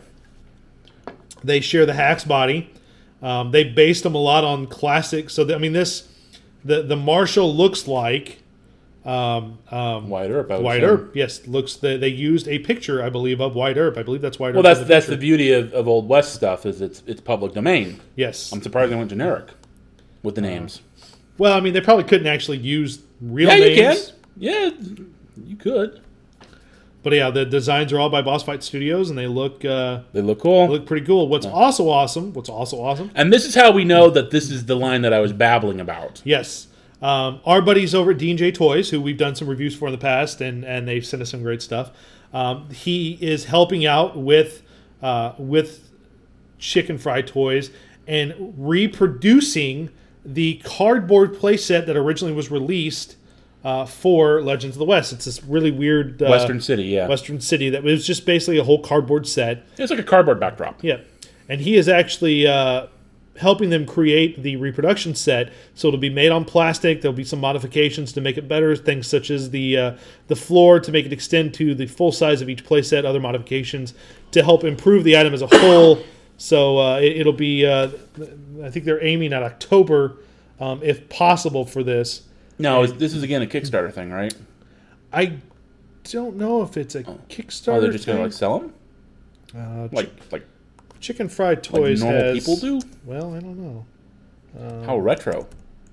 they share the Hack's body. Um, they based them a lot on classic. So the, I mean, this the the Marshal looks like um, um, Wyatt Earp. I would Wyatt say. Earp. Yes, looks. The, they used a picture, I believe, of Wyatt Earp. I believe that's Wyatt Well, Earp. that's in that's the picture. beauty of, of Old West stuff is it's it's public domain. Yes. I'm surprised they went generic with the names. Well, I mean, they probably couldn't actually use real yeah, names. you can. Yeah, you could. But yeah, the designs are all by Boss Fight Studios, and they look uh, They look cool. they look pretty cool. What's also awesome? What's also awesome? And this is how we know that this is the line that I was babbling about. Yes, um, our buddies over at D and J Toys, who we've done some reviews for in the past, and and they've sent us some great stuff. Um, he is helping out with uh, with Chicken Fried Toys and reproducing the cardboard playset that originally was released uh, for Legends of the West. It's this really weird uh, Western City, yeah. Western City that was just basically a whole cardboard set. It's like a cardboard backdrop. Yeah, and he is actually uh, helping them create the reproduction set. So it'll be made on plastic. There'll be some modifications to make it better. Things such as the uh, the floor to make it extend to the full size of each playset. Other modifications to help improve the item as a whole. So uh, it, it'll be. Uh, I think they're aiming at October, um, if possible, for this. No, it's, this is again a Kickstarter thing, right? I don't know if it's a Kickstarter. Oh, they're just gonna thing. like sell them, Uh, like like Chicken Fried like Toys normal has, people do. Well, I don't know. Um, How retro?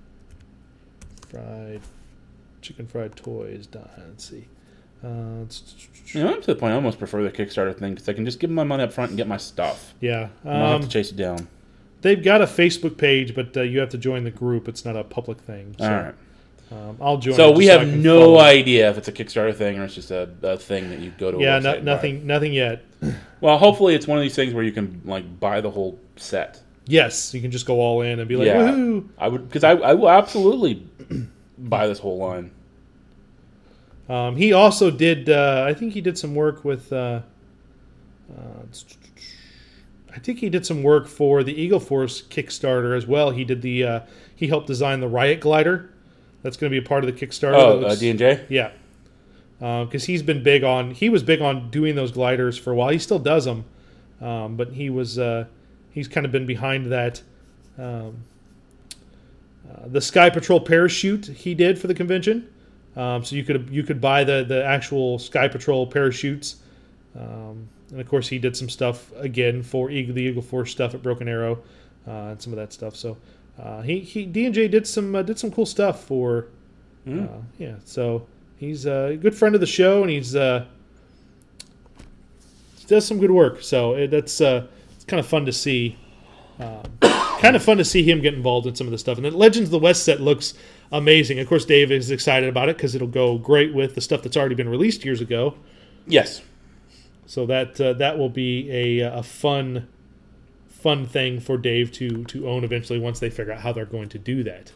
Fried Chicken Fried Toys. dot- Let's see. Uh, You know, I'm to the point I almost prefer the Kickstarter thing because I can just give them my money up front and get my stuff. yeah, I don't have um, to chase it down. they've got a Facebook page, but uh, you have to join the group. It's not a public thing. So, All right. um, I'll join. So it we just have I can no follow. idea if it's a Kickstarter thing or it's just a, a thing that you go to. A Yeah, website no, and buy. nothing. Nothing yet. Well, hopefully it's one of these things where you can like buy the whole set. Yes, you can just go all in and be like, Yeah. woohoo! I would because I, I will absolutely buy this whole line. Um, he also did. Uh, I think he did some work with. Uh, uh, I think he did some work for the Eagle Force Kickstarter as well. He did the. Uh, he helped design the Riot Glider. That's going to be a part of the Kickstarter. Oh, That uh, looks- D and J. Yeah, because he's been big on. He was big on doing those gliders for a while. He still does them, um, but he was. Uh, he's kind of been behind that. Um, uh, the Sky Patrol parachute he did for the convention. Um, so you could you could buy the the actual Sky Patrol parachutes, um, and of course he did some stuff again for Eagle, the Eagle Force stuff at Broken Arrow, uh, and some of that stuff. So uh, he he D and J did some uh, did some cool stuff for uh, yeah. So he's a good friend of the show, and he's uh, he does some good work. So it, that's uh, kind of fun to see. Um, kind of fun to see him get involved in some of the stuff. And the Legends of the West set looks amazing. Of course, Dave is excited about it because it'll go great with the stuff that's already been released years ago. Yes. So that uh, that will be a, a fun fun thing for Dave to to own eventually once they figure out how they're going to do that.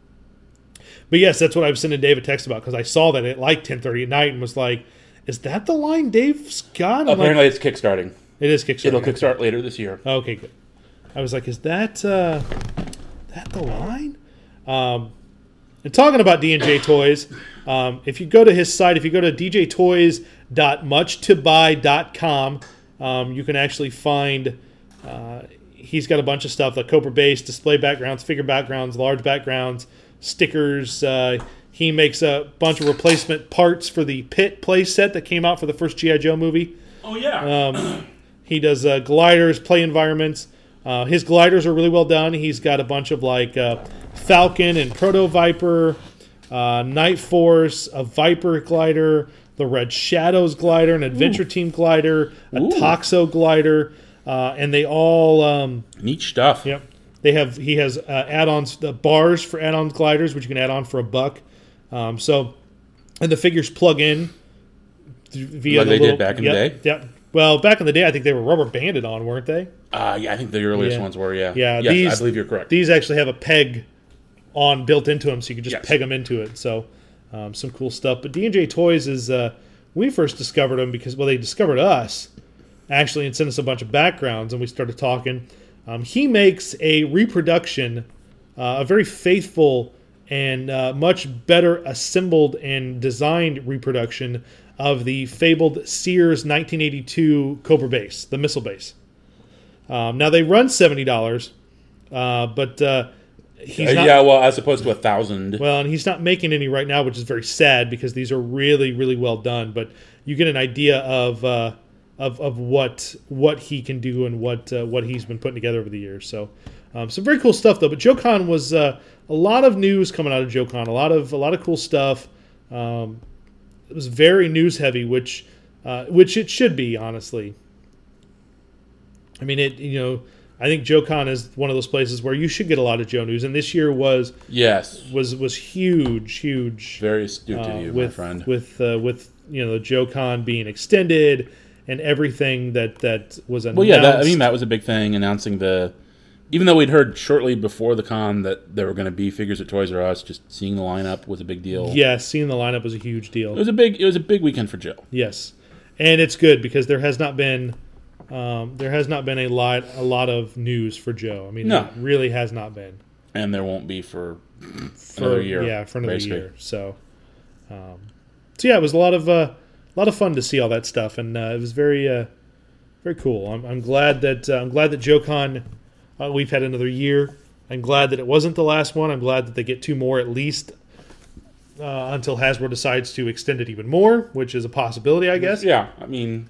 But yes, that's what I was sending Dave a text about because I saw that at like ten thirty at night and was like, is that the line Dave's got? I'm Apparently like, it's kickstarting. It is kickstarting. It'll kickstart later this year. Okay, good. I was like, is that uh, that the line? Um, and talking about D and J Toys, um, if you go to his site, if you go to d j toys dot much to buy dot com, um, you can actually find, uh, he's got a bunch of stuff, like Cobra base, display backgrounds, figure backgrounds, large backgrounds, stickers. Uh, he makes a bunch of replacement parts for the Pit play set that came out for the first G I. Joe movie. Oh, yeah. Um, he does uh, gliders, play environments. Uh, his gliders are really well done. He's got a bunch of like uh, Falcon and Proto Viper, uh, Night Force, a Viper glider, the Red Shadows glider, an Adventure Ooh. Team glider, a Ooh. Toxo glider, uh, and they all um, neat stuff. Yep, they have. He has uh, add-ons, the bars for add-on gliders, which you can add on for a buck. Um, so, and the figures plug in via like the they little, did back in yep, the day. Yep. Well, back in the day, I think they were rubber banded on, weren't they? Uh, yeah, I think the earliest yeah. ones were, yeah. Yeah, yes, these, I believe you're correct. These actually have a peg on built into them, so you can just yes. peg them into it. So, um, some cool stuff. But D and J Toys is, uh, we first discovered them because, well, they discovered us, actually, and sent us a bunch of backgrounds, and we started talking. Um, he makes a reproduction, uh, a very faithful and uh, much better assembled and designed reproduction of the fabled Sears nineteen eighty-two Cobra base, the missile base. Um, now, they run seventy dollars, uh, but uh, he's uh, not... Yeah, well, as opposed to a thousand. Well, and he's not making any right now, which is very sad because these are really, really well done. But you get an idea of uh, of, of what what he can do and what uh, what he's been putting together over the years. So, um, some very cool stuff, though. But JoeCon was uh, a lot of news coming out of JoeCon, a lot of a lot of cool stuff. Um, it was very news heavy, which uh, which it should be, honestly. I mean, it. You know, I think JoeCon is one of those places where you should get a lot of Joe news, and this year was yes was was huge, huge. Very astute uh, of you, with, my friend. With uh, with you know the JoeCon being extended and everything that that was announced. Well, yeah, that, I mean that was a big thing, announcing the. Even though we'd heard shortly before the con that there were going to be figures at Toys R Us, just seeing the lineup was a big deal. Yeah, seeing the lineup was a huge deal. It was a big. It was a big weekend for Joe. Yes, and it's good because there has not been. Um, there has not been a lot, a lot of news for Joe. I mean, no. it really has not been. And there won't be for, for another year. Yeah, for another basically. year. So, um, so yeah, it was a lot of uh, a lot of fun to see all that stuff, and uh, it was very, uh, very cool. I'm, I'm glad that uh, I'm glad that JoeCon uh, we've had another year. I'm glad that it wasn't the last one. I'm glad that they get two more at least uh, until Hasbro decides to extend it even more, which is a possibility, I guess. Yeah, I mean.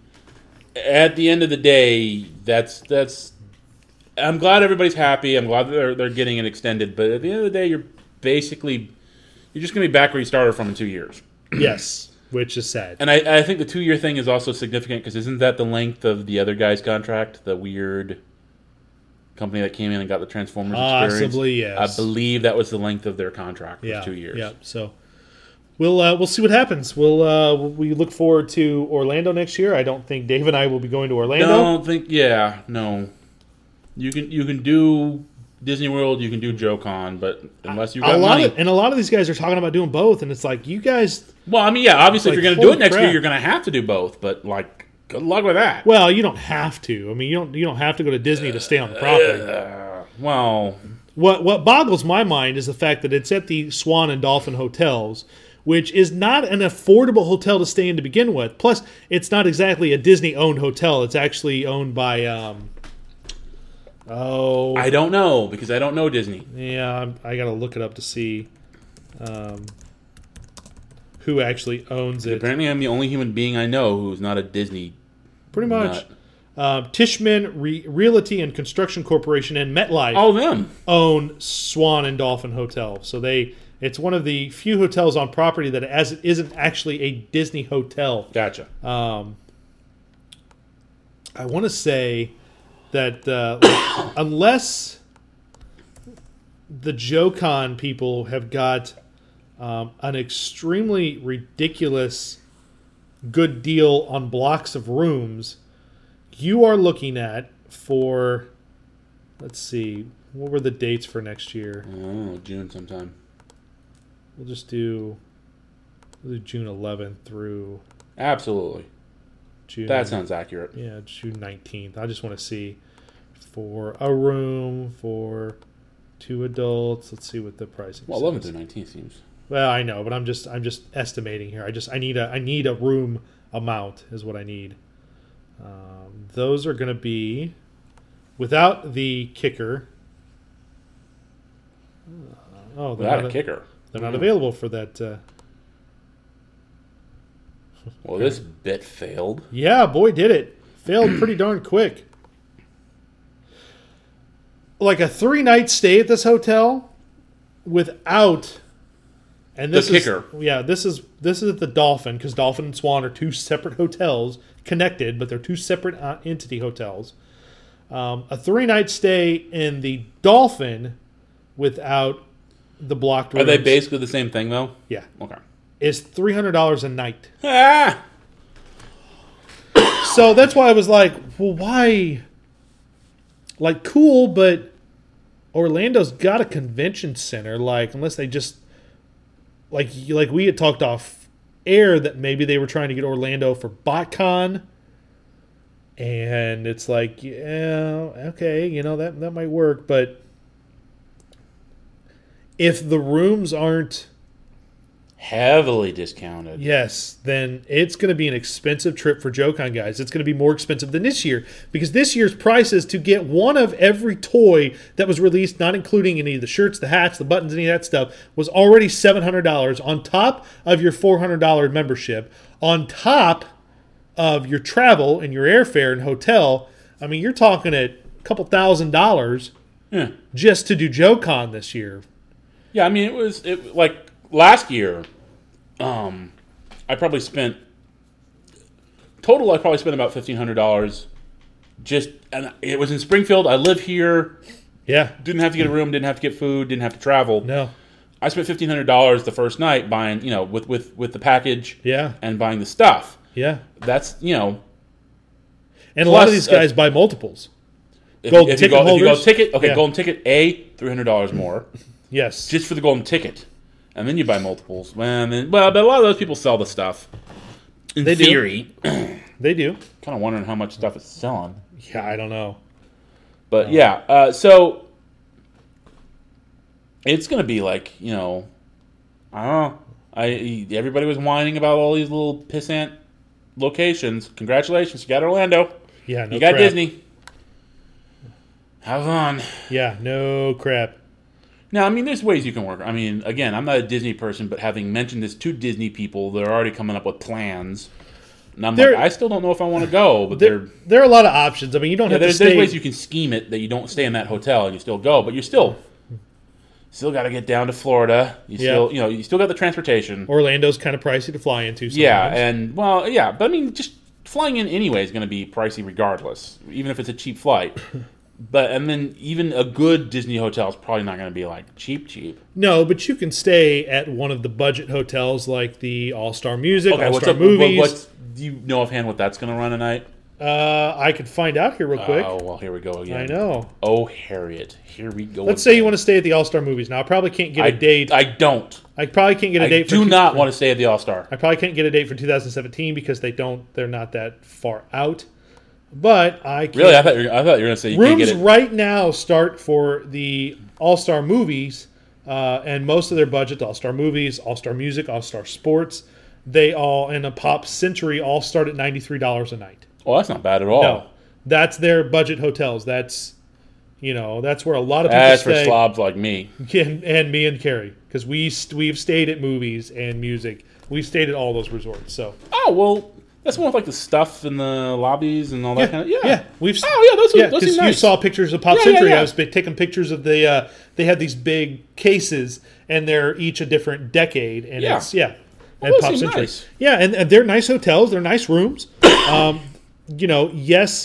At the end of the day, that's that's. I'm glad everybody's happy. I'm glad that they're they're getting it extended. But at the end of the day, you're basically you're just going to be back where you started from in two years. Yes, which is sad. And I, I think the two year thing is also significant because isn't that the length of the other guy's contract? The weird company that came in and got the Transformers experience. Possibly, yes. I believe that was the length of their contract. Was yeah, two years. Yeah. So. We'll uh, we'll see what happens. We'll uh, we look forward to Orlando next year. I don't think Dave and I will be going to Orlando. Don't think. Yeah, no. You can you can do Disney World. You can do JoeCon, but unless you got a lot money, of, and a lot of these guys are talking about doing both, and it's like you guys. Well, I mean, yeah, obviously, like, if you're going to do it next crap. year, you're going to have to do both. But like, good luck with that. Well, you don't have to. I mean, you don't you don't have to go to Disney to stay on the property. Uh, well, what what boggles my mind is the fact that it's at the Swan and Dolphin hotels, which is not an affordable hotel to stay in to begin with. Plus, it's not exactly a Disney-owned hotel. It's actually owned by, um, oh... I don't know, because I don't know Disney. Yeah, I'm, I got to look it up to see um, who actually owns it. Apparently, I'm the only human being I know who's not a Disney Pretty much. nut. Uh, Tishman Re- Realty and Construction Corporation and MetLife All them. own Swan and Dolphin Hotel. So they... It's one of the few hotels on property that as it isn't actually a Disney hotel. Gotcha. Um, I want to say that uh, like, unless the JoeCon people have got um, an extremely ridiculous good deal on blocks of rooms, you are looking at for, let's see, what were the dates for next year? Oh, June sometime. We'll just do, we'll do June eleventh through Absolutely. June. That sounds accurate. Yeah, June nineteenth. I just want to see for a room for two adults. Let's see what the pricing. Well, eleventh through nineteenth seems. Well, I know, but I'm just I'm just estimating here. I just I need a I need a room amount is what I need. Um, those are going to be without the kicker. Uh, oh, they're Without not a kicker. They're not Mm. available for that. Uh, Well, this bit failed. yeah, boy, did it failed pretty darn quick. Like a three night stay at this hotel without. And this The is, kicker. Yeah, this is this is at the Dolphin, because Dolphin and Swan are two separate hotels, connected, but they're two separate uh, entity hotels. Um, a three night stay in the Dolphin without the blocked rooms Are they basically the same thing, though? Yeah, Okay. is three hundred dollars a night. Ah! So that's why I was like, well, why? Like, cool, but Orlando's got a convention center. Like, unless they just like like we had talked off air that maybe they were trying to get Orlando for BotCon, and it's like, yeah, okay, you know that that might work, but if the rooms aren't Heavily discounted. yes, then it's going to be an expensive trip for JoeCon guys. It's going to be more expensive than this year, because this year's prices to get one of every toy that was released, not including any of the shirts, the hats, the buttons, any of that stuff, was already seven hundred dollars on top of your four hundred dollars membership, on top of your travel and your airfare and hotel. I mean, you're talking at a couple thousand dollars Yeah. just to do JoeCon this year. Yeah, I mean, it was it like last year. Um, I probably spent total. I probably spent about fifteen hundred dollars. Just and it was in Springfield. I live here. Yeah. Didn't have to get a room. Didn't have to get food. Didn't have to travel. No. I spent fifteen hundred dollars the first night buying, you know, with with with the package. Yeah. And buying the stuff. Yeah. That's you know. And a lot of Plus, these guys uh, buy multiples. If, Golden if you ticket go, if you go holders? ticket, okay, Yeah. golden ticket A, three hundred dollars more, Yes. just for the golden ticket, and then you buy multiples. Well, and then, well, but a lot of those people sell the stuff. In They do. theory, They do. kind of wondering how much stuff it's selling. Yeah, I don't know. But yeah, uh, so it's gonna be like you know, I don't know. I everybody was whining about all these little pissant locations. Congratulations, you got Orlando. Yeah, no you got crap. Disney. Have fun. Yeah, no crap. Now, I mean, there's ways you can work. I mean, again, I'm not a Disney person, but having mentioned this to Disney people, they're already coming up with plans. And I'm There- like, I still don't know if I want to go, but There, they're, there are a lot of options. I mean, you don't yeah, have to there's, stay. there's ways you can scheme it that you don't stay in that hotel and you still go, but you're still still got to get down to Florida. You Yeah. still, you know, you still got the transportation. Orlando's kind of pricey to fly into. Sometimes. Yeah, and well, yeah, but I mean, just flying in anyway is going to be pricey regardless, even if it's a cheap flight. But and then even a good Disney hotel is probably not going to be like cheap, cheap. no, but you can stay at one of the budget hotels like the All Star Music, Okay, All what's Star up? Movies. What, what's do you know offhand what that's going to run a night? Uh, I could find out here real quick. Oh well, here we go again. I know. Oh Harriet, here we go. Let's say you want to stay at the All Star Movies. Now, I probably can't get a I, date. I don't. I probably can't get a I date. do for not want to stay at the All Star. I probably can't get a date for two thousand seventeen because they don't. They're not that far out. But I can. Really, I thought you were, I thought you were going to say you can't Rooms get it. right now start for the All Star Movies, uh, and most of their budget, All Star Movies, All Star Music, All Star Sports, they all and a Pop Century all start at ninety three dollars a night. Oh, that's not bad at all. No, that's their budget hotels. That's you know that's where a lot of people That's for stay. slobs like me. And, and me and Carrie, because we st- we've stayed at movies and music. We've stayed at all those resorts. So Oh well, that's more of like the stuff in the lobbies and all that yeah, kind of. Yeah, yeah, we've Oh yeah, those are yeah, those because are nice. you saw pictures of Pop Yeah, yeah, Century. yeah. I was b- taking pictures of the. Uh, they had these big cases, and they're each a different decade, and Yeah. it's yeah, Well, and those Pop seem Century. nice. Yeah, and, and they're nice hotels. They're nice rooms. um, you know, yes,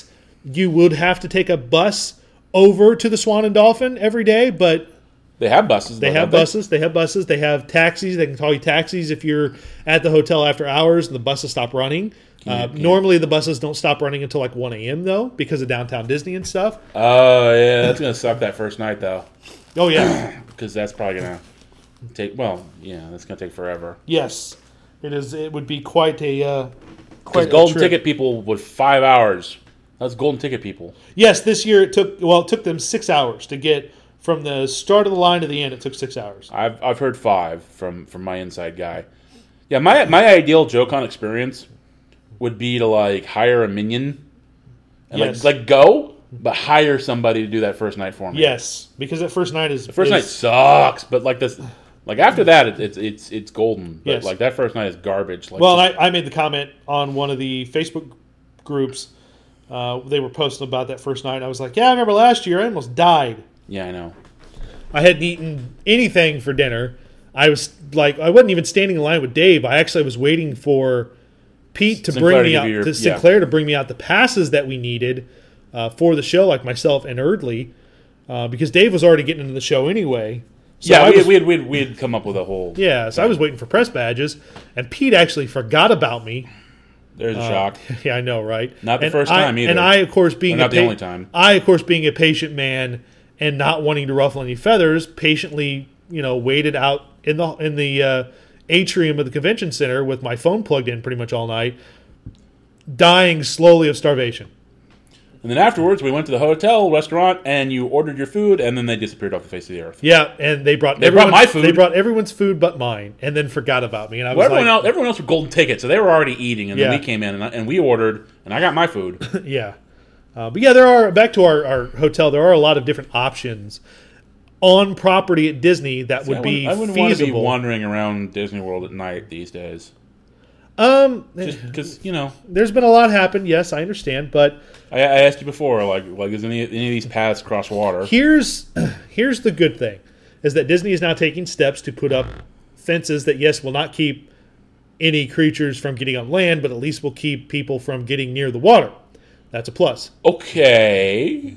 You would have to take a bus over to the Swan and Dolphin every day, but They have buses. they though, have don't buses. They have buses. They have taxis. They can call you taxis if you're at the hotel after hours and the buses stop running. Uh, can- normally, the buses don't stop running until like one a.m. though, because of downtown Disney and stuff. Oh, yeah. That's going to suck that first night, though. Oh yeah, Because that's probably going to take, well, yeah, that's going to take forever. yes, it is. It would be quite a uh, Because quite a golden trip. ticket people with five hours. That's golden ticket people. Yes, this year it took. Well, it took them six hours to get from the start of the line to the end. It took six hours. I've I've heard five from, from my inside guy. Yeah, my my ideal JoeCon experience would be to like hire a minion and Yes. like like go, but hire somebody to do that first night for me. Yes, because that first night is The first is, night sucks, but like this, like after that, it, it's it's it's golden. But Yes. like that first night is garbage. Like Well, just- and I, I made the comment on one of the Facebook groups. Uh, they were posting about that first night. I was like, "Yeah, I remember last year. I almost died. yeah, I know. I hadn't eaten anything for dinner. I was like, I wasn't even standing in line with Dave. I actually was waiting for Pete to Sinclair bring to me give out, you your- to yeah. Sinclair to bring me out the passes that we needed uh, for the show, like myself and Erdley, uh, because Dave was already getting into the show anyway. So yeah, I we, was, had, we had we had we had come up with a whole. yeah. So I was waiting for press badges, and Pete actually forgot about me. There's a shock. Yeah, I know, right? Not the And first I- time either. And I, of course, being Or not a the only time. I, of course, being a patient man and not wanting to ruffle any feathers, patiently, you know, waited out in the in the uh, atrium of the convention center with my phone plugged in pretty much all night, dying slowly of starvation. And then afterwards, we went to the hotel restaurant, and you ordered your food, and then they disappeared off the face of the earth. Yeah, and they brought They brought everyone's- my food. They brought everyone's food but mine, and then forgot about me. And I was Well, everyone like, else, everyone else were golden tickets, so they were already eating, and Yeah. then we came in and, I- and we ordered, and I got my food. yeah. Uh, but yeah, there are, back to our, our hotel, there are a lot of different options on property at Disney that would I be wouldn't, I wouldn't want to be feasible. wandering around Disney World at night these days. Um, Just because, you know, there's been a lot happen. Yes, I understand, but I, I asked you before, like, like is any, any of these paths cross water? here's here's the good thing, is that Disney is now taking steps to put up fences that, yes, will not keep any creatures from getting on land, but at least will keep people from getting near the water. That's a plus. Okay.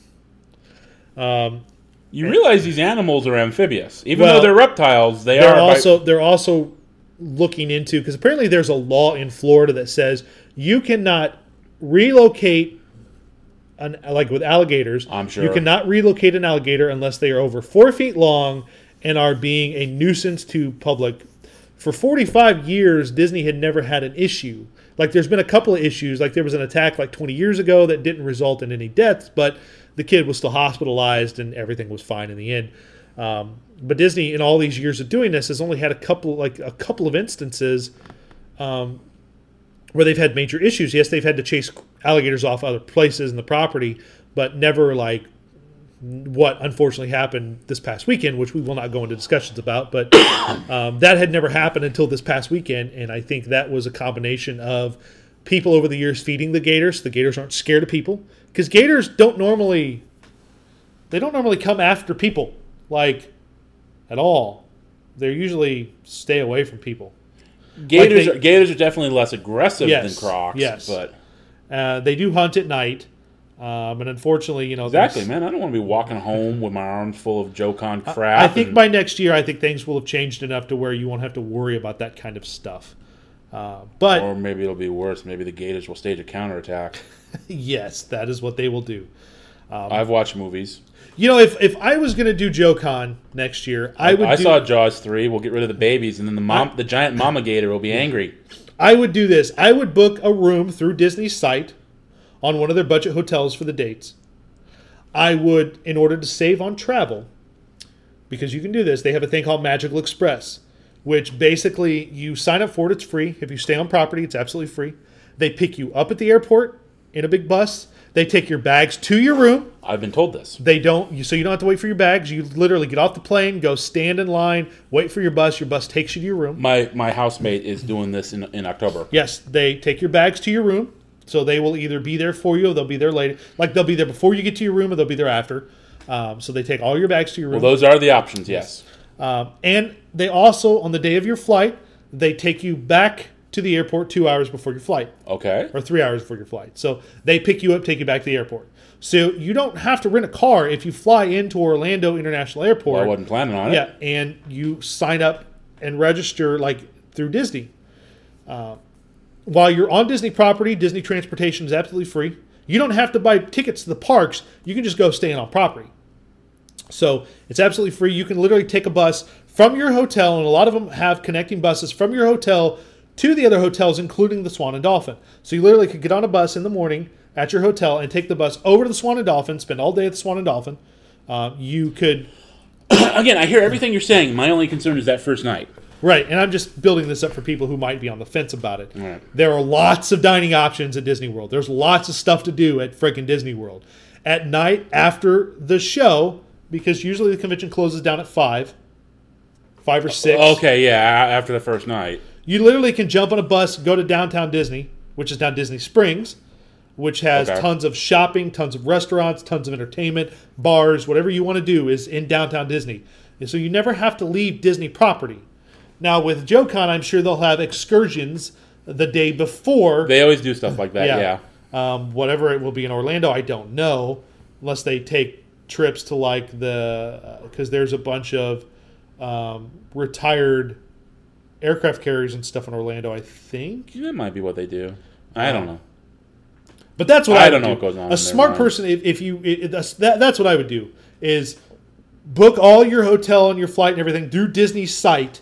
Um, You realize these animals are amphibious. Even Well, though they're reptiles, they they're are... by- also they're also looking into, because apparently there's a law in Florida that says you cannot relocate an, like with alligators. I'm sure. You cannot relocate an alligator unless they are over four feet long and are being a nuisance to public. For forty-five years, Disney had never had an issue. Like, there's been a couple of issues. Like, there was an attack like twenty years ago that didn't result in any deaths, but the kid was still hospitalized and everything was fine in the end. Um, but Disney, in all these years of doing this, has only had a couple, like a couple of instances um, where they've had major issues. Yes, they've had to chase alligators off other places in the property, but never like what unfortunately happened this past weekend, which we will not go into discussions about. But um, that had never happened until this past weekend, and I think that was a combination of people over the years feeding the gators. The gators aren't scared of people because gators don't normally they don't normally come after people like at all. They usually stay away from people. Gators, like they- are, gators are definitely less aggressive Yes, than crocs. yes. But Uh, they do hunt at night, um, and unfortunately, you know, exactly, there's- man. I don't want to be walking home with my arms full of JoeCon I crap. think and- by next year, I think things will have changed enough to where you won't have to worry about that kind of stuff. Uh, but or maybe it'll be worse. Maybe the gators will stage a counterattack. yes, that is what they will do. I've watched movies. You know, if, if I was going to do JoeCon next year, I would I do, saw Jaws three. We'll get rid of the babies, and then the mom, the giant mama gator, will be angry. I would do this. I would book a room through Disney's site on one of their budget hotels for the dates. I would, in order to save on travel, because you can do this, they have a thing called Magical Express, which basically you sign up for it, it's free. If you stay on property, it's absolutely free. They pick you up at the airport in a big bus. They take your bags to your room. I've been told this. They don't, you, so you don't have to wait for your bags. You literally get off the plane, go stand in line, wait for your bus. Your bus takes you to your room. My my housemate is doing this in in October. Yes, they take your bags to your room. So they will either be there for you or they'll be there later. Like they'll be there before you get to your room or they'll be there after. Um, so they take all your bags to your room. Well, those are the options. Yes. Um, and they also, on the day of your flight, they take you back to the airport two hours before your flight. Okay. Or three hours before your flight. So they pick you up, take you back to the airport. So you don't have to rent a car if you fly into Orlando International Airport. Well, I wasn't planning on it. Yeah, and you sign up and register like through Disney. Uh, while you're on Disney property, Disney transportation is absolutely free. You don't have to buy tickets to the parks. You can just go stay on property. So it's absolutely free. You can literally take a bus from your hotel, and a lot of them have connecting buses from your hotel to the other hotels, including the Swan and Dolphin. So you literally could get on a bus in the morning at your hotel and take the bus over to the Swan and Dolphin, spend all day at the Swan and Dolphin. Uh, you could... Again, I hear everything you're saying. My only concern is that first night. Right, and I'm just building this up for people who might be on the fence about it. Right. There are lots of dining options at Disney World. There's lots of stuff to do at freaking Disney World. At night, after the show, because usually the convention closes down at five, five or six. Okay, yeah, after the first night. You literally can jump on a bus, go to downtown Disney, which is now Disney Springs, which has Okay. tons of shopping, tons of restaurants, tons of entertainment, bars, whatever you want to do is in downtown Disney. And so you never have to leave Disney property. Now, with JoeCon, I'm sure they'll have excursions the day before. They always do stuff like that, yeah. Um, whatever it will be in Orlando, I don't know. Unless they take trips to like the... Because uh, there's a bunch of um, retired aircraft carriers and stuff in Orlando, I think. That might be what they do. I don't know. But that's what I I, don't would know do. what goes on in A their smart mind. person, if, if you... It, that's, that, that's what I would do, is book all your hotel and your flight and everything through Disney's site,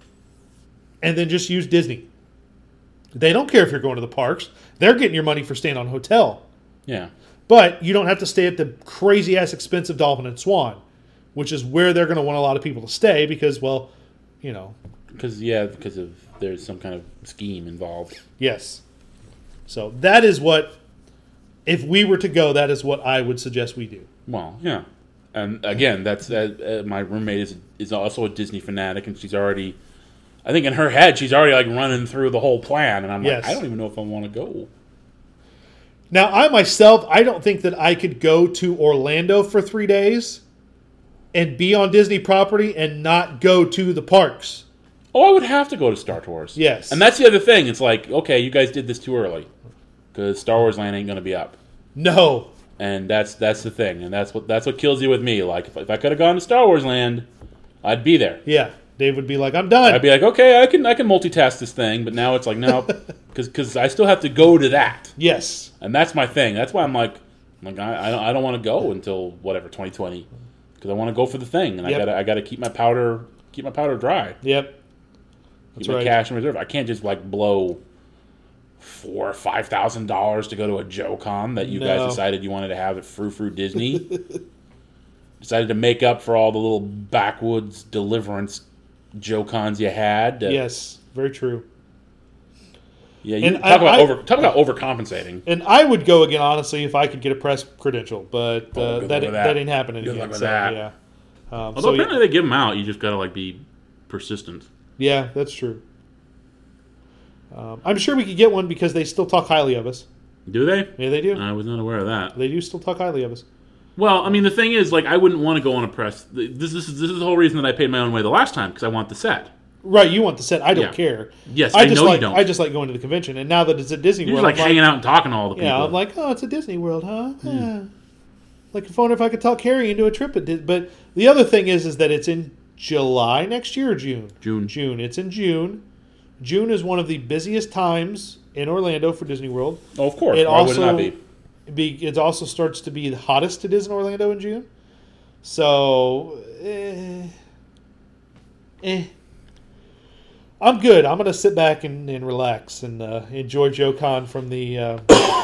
and then just use Disney. They don't care if you're going to the parks. They're getting your money for staying on hotel. Yeah. But you don't have to stay at the crazy-ass expensive Dolphin and Swan, which is where they're going to want a lot of people to stay because, well, you know. Because, yeah, because of there's some kind of scheme involved. Yes. So that is what, if we were to go, that is what I would suggest we do. Well, yeah. And, again, that's uh, uh, my roommate is is also a Disney fanatic, and she's already... I think in her head, she's already like running through the whole plan, and I'm Yes. like, I don't even know if I want to go. Now, I myself, I don't think that I could go to Orlando for three days and be on Disney property and not go to the parks. Oh, I would have to go to Star Tours. Yes. And that's the other thing. It's like, okay, you guys did this too early, because Star Wars Land ain't going to be up, No. and that's that's the thing, and that's what that's what kills you with me. Like, if, if I could have gone to Star Wars Land, I'd be there. Yeah. Dave would be like, I'm done. I'd be like, okay, I can I can multitask this thing, but now it's like, no, because I still have to go to that, Yes. and that's my thing. That's why I'm like, like I I don't, I don't want to go until whatever twenty twenty, because I want to go for the thing, and Yep. I gotta I gotta keep my powder keep my powder dry, Yep. keep That's my right. cash in reserve. I can't just like blow four or five thousand dollars to go to a JoeCon that you No. guys decided you wanted to have at Frou Frou Disney. Decided to make up for all the little backwoods deliverance JoeCons you had. to- Yes. Very true. Yeah, you And talk I- about I- over talk about overcompensating. And I would go again, honestly, if I could get a press credential, but Oh, uh, good that, luck with that that. ain't happening Good again. luck with so, that. Yeah. Um, Although so, apparently they give them out, you just gotta like be persistent. yeah, that's true. Um, I'm sure we could get one because they still talk highly of us. Do they? Yeah, they do. I was not aware of that. They do still talk highly of us. Well, I mean, the thing is, like, I wouldn't want to go on a press. This, this is this is the whole reason that I paid my own way the last time because I want the set. Right, you want the set. I don't Yeah. care. Yes, I I just know you like don't. I just like going to the convention. And now that it's at Disney You're just World, like I'm hanging out and talking to all the people. yeah, I'm like, oh, it's a Disney World, huh? Yeah. Like, I wonder if I could talk Carrie into a trip. At Dis- but the other thing is, is that it's in July next year or June. June. June. It's in June. June is one of the busiest times in Orlando for Disney World. Oh, of course. It Why also would it not be? be it also starts to be the hottest it is in Orlando in June. So, eh, eh. I'm good. I'm gonna sit back and, and relax and uh, enjoy JoeCon from the uh,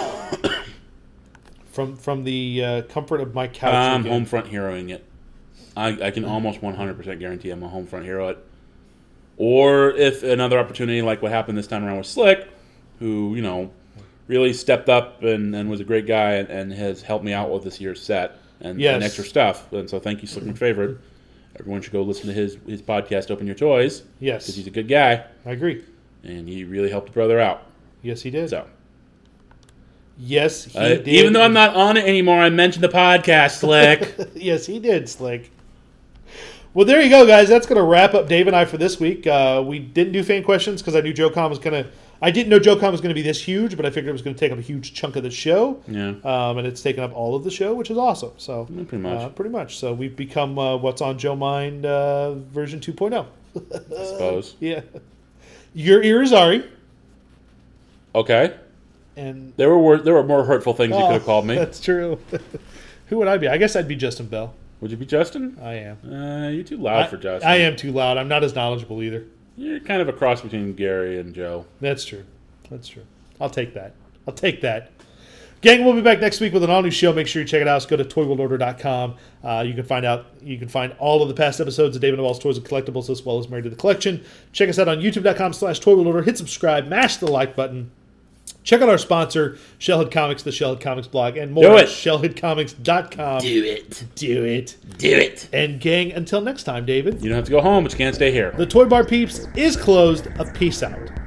from from the uh, comfort of my couch. I'm again. home front heroing it. I, I can almost one hundred percent guarantee I'm a home front hero it. Or if another opportunity like what happened this time around with Slick, who, you know, really stepped up and, and was a great guy and, and has helped me out with this year's set and, Yes. and extra stuff. And so thank you, Slick McFavorite. Everyone should go listen to his, his podcast, Open Your Toys, Yes, because he's a good guy, I agree. and he really helped a brother out. Yes, he did. So, Yes, he uh, did. even though I'm not on it anymore, I mentioned the podcast, Slick. Yes, he did, Slick. Well, there you go, guys. That's going to wrap up Dave and I for this week. Uh, we didn't do fan questions because I knew JoeCon was going to I didn't know JoeCon was going to be this huge, but I figured it was going to take up a huge chunk of the show. Yeah. Um, and it's taken up all of the show, which is awesome. So Yeah, pretty much. Uh, pretty much. So we've become uh, What's on Joe Mind uh, version two point oh. I suppose. Yeah. Your Irizarry. Okay. And There were wor- there were more hurtful things you Oh, could have called me. That's true. Who would I be? I guess I'd be Justin Bell. Would you be Justin? I am. Uh, you're too loud I, for Justin. I am too loud. I'm not as knowledgeable either. You're kind of a cross between Gary and Joe. That's true. That's true. I'll take that. I'll take that. Gang, we'll be back next week with an all-new show. Make sure you check it out. Go to toy world order dot com. Uh, you can find out. You can find all of the past episodes of David Naval's Toys and Collectibles, as well as Married to the Collection. Check us out on youtube dot com slash toy world order. Hit subscribe. Mash the like button. Check out our sponsor, Shellhead Comics, the Shellhead Comics blog, and more Do at it. shellhead comics dot com. Do it. Do it. Do it. And gang, until next time, David, You don't have to go home, but you can't stay here. the Toy Bar Peeps is closed. A peace out.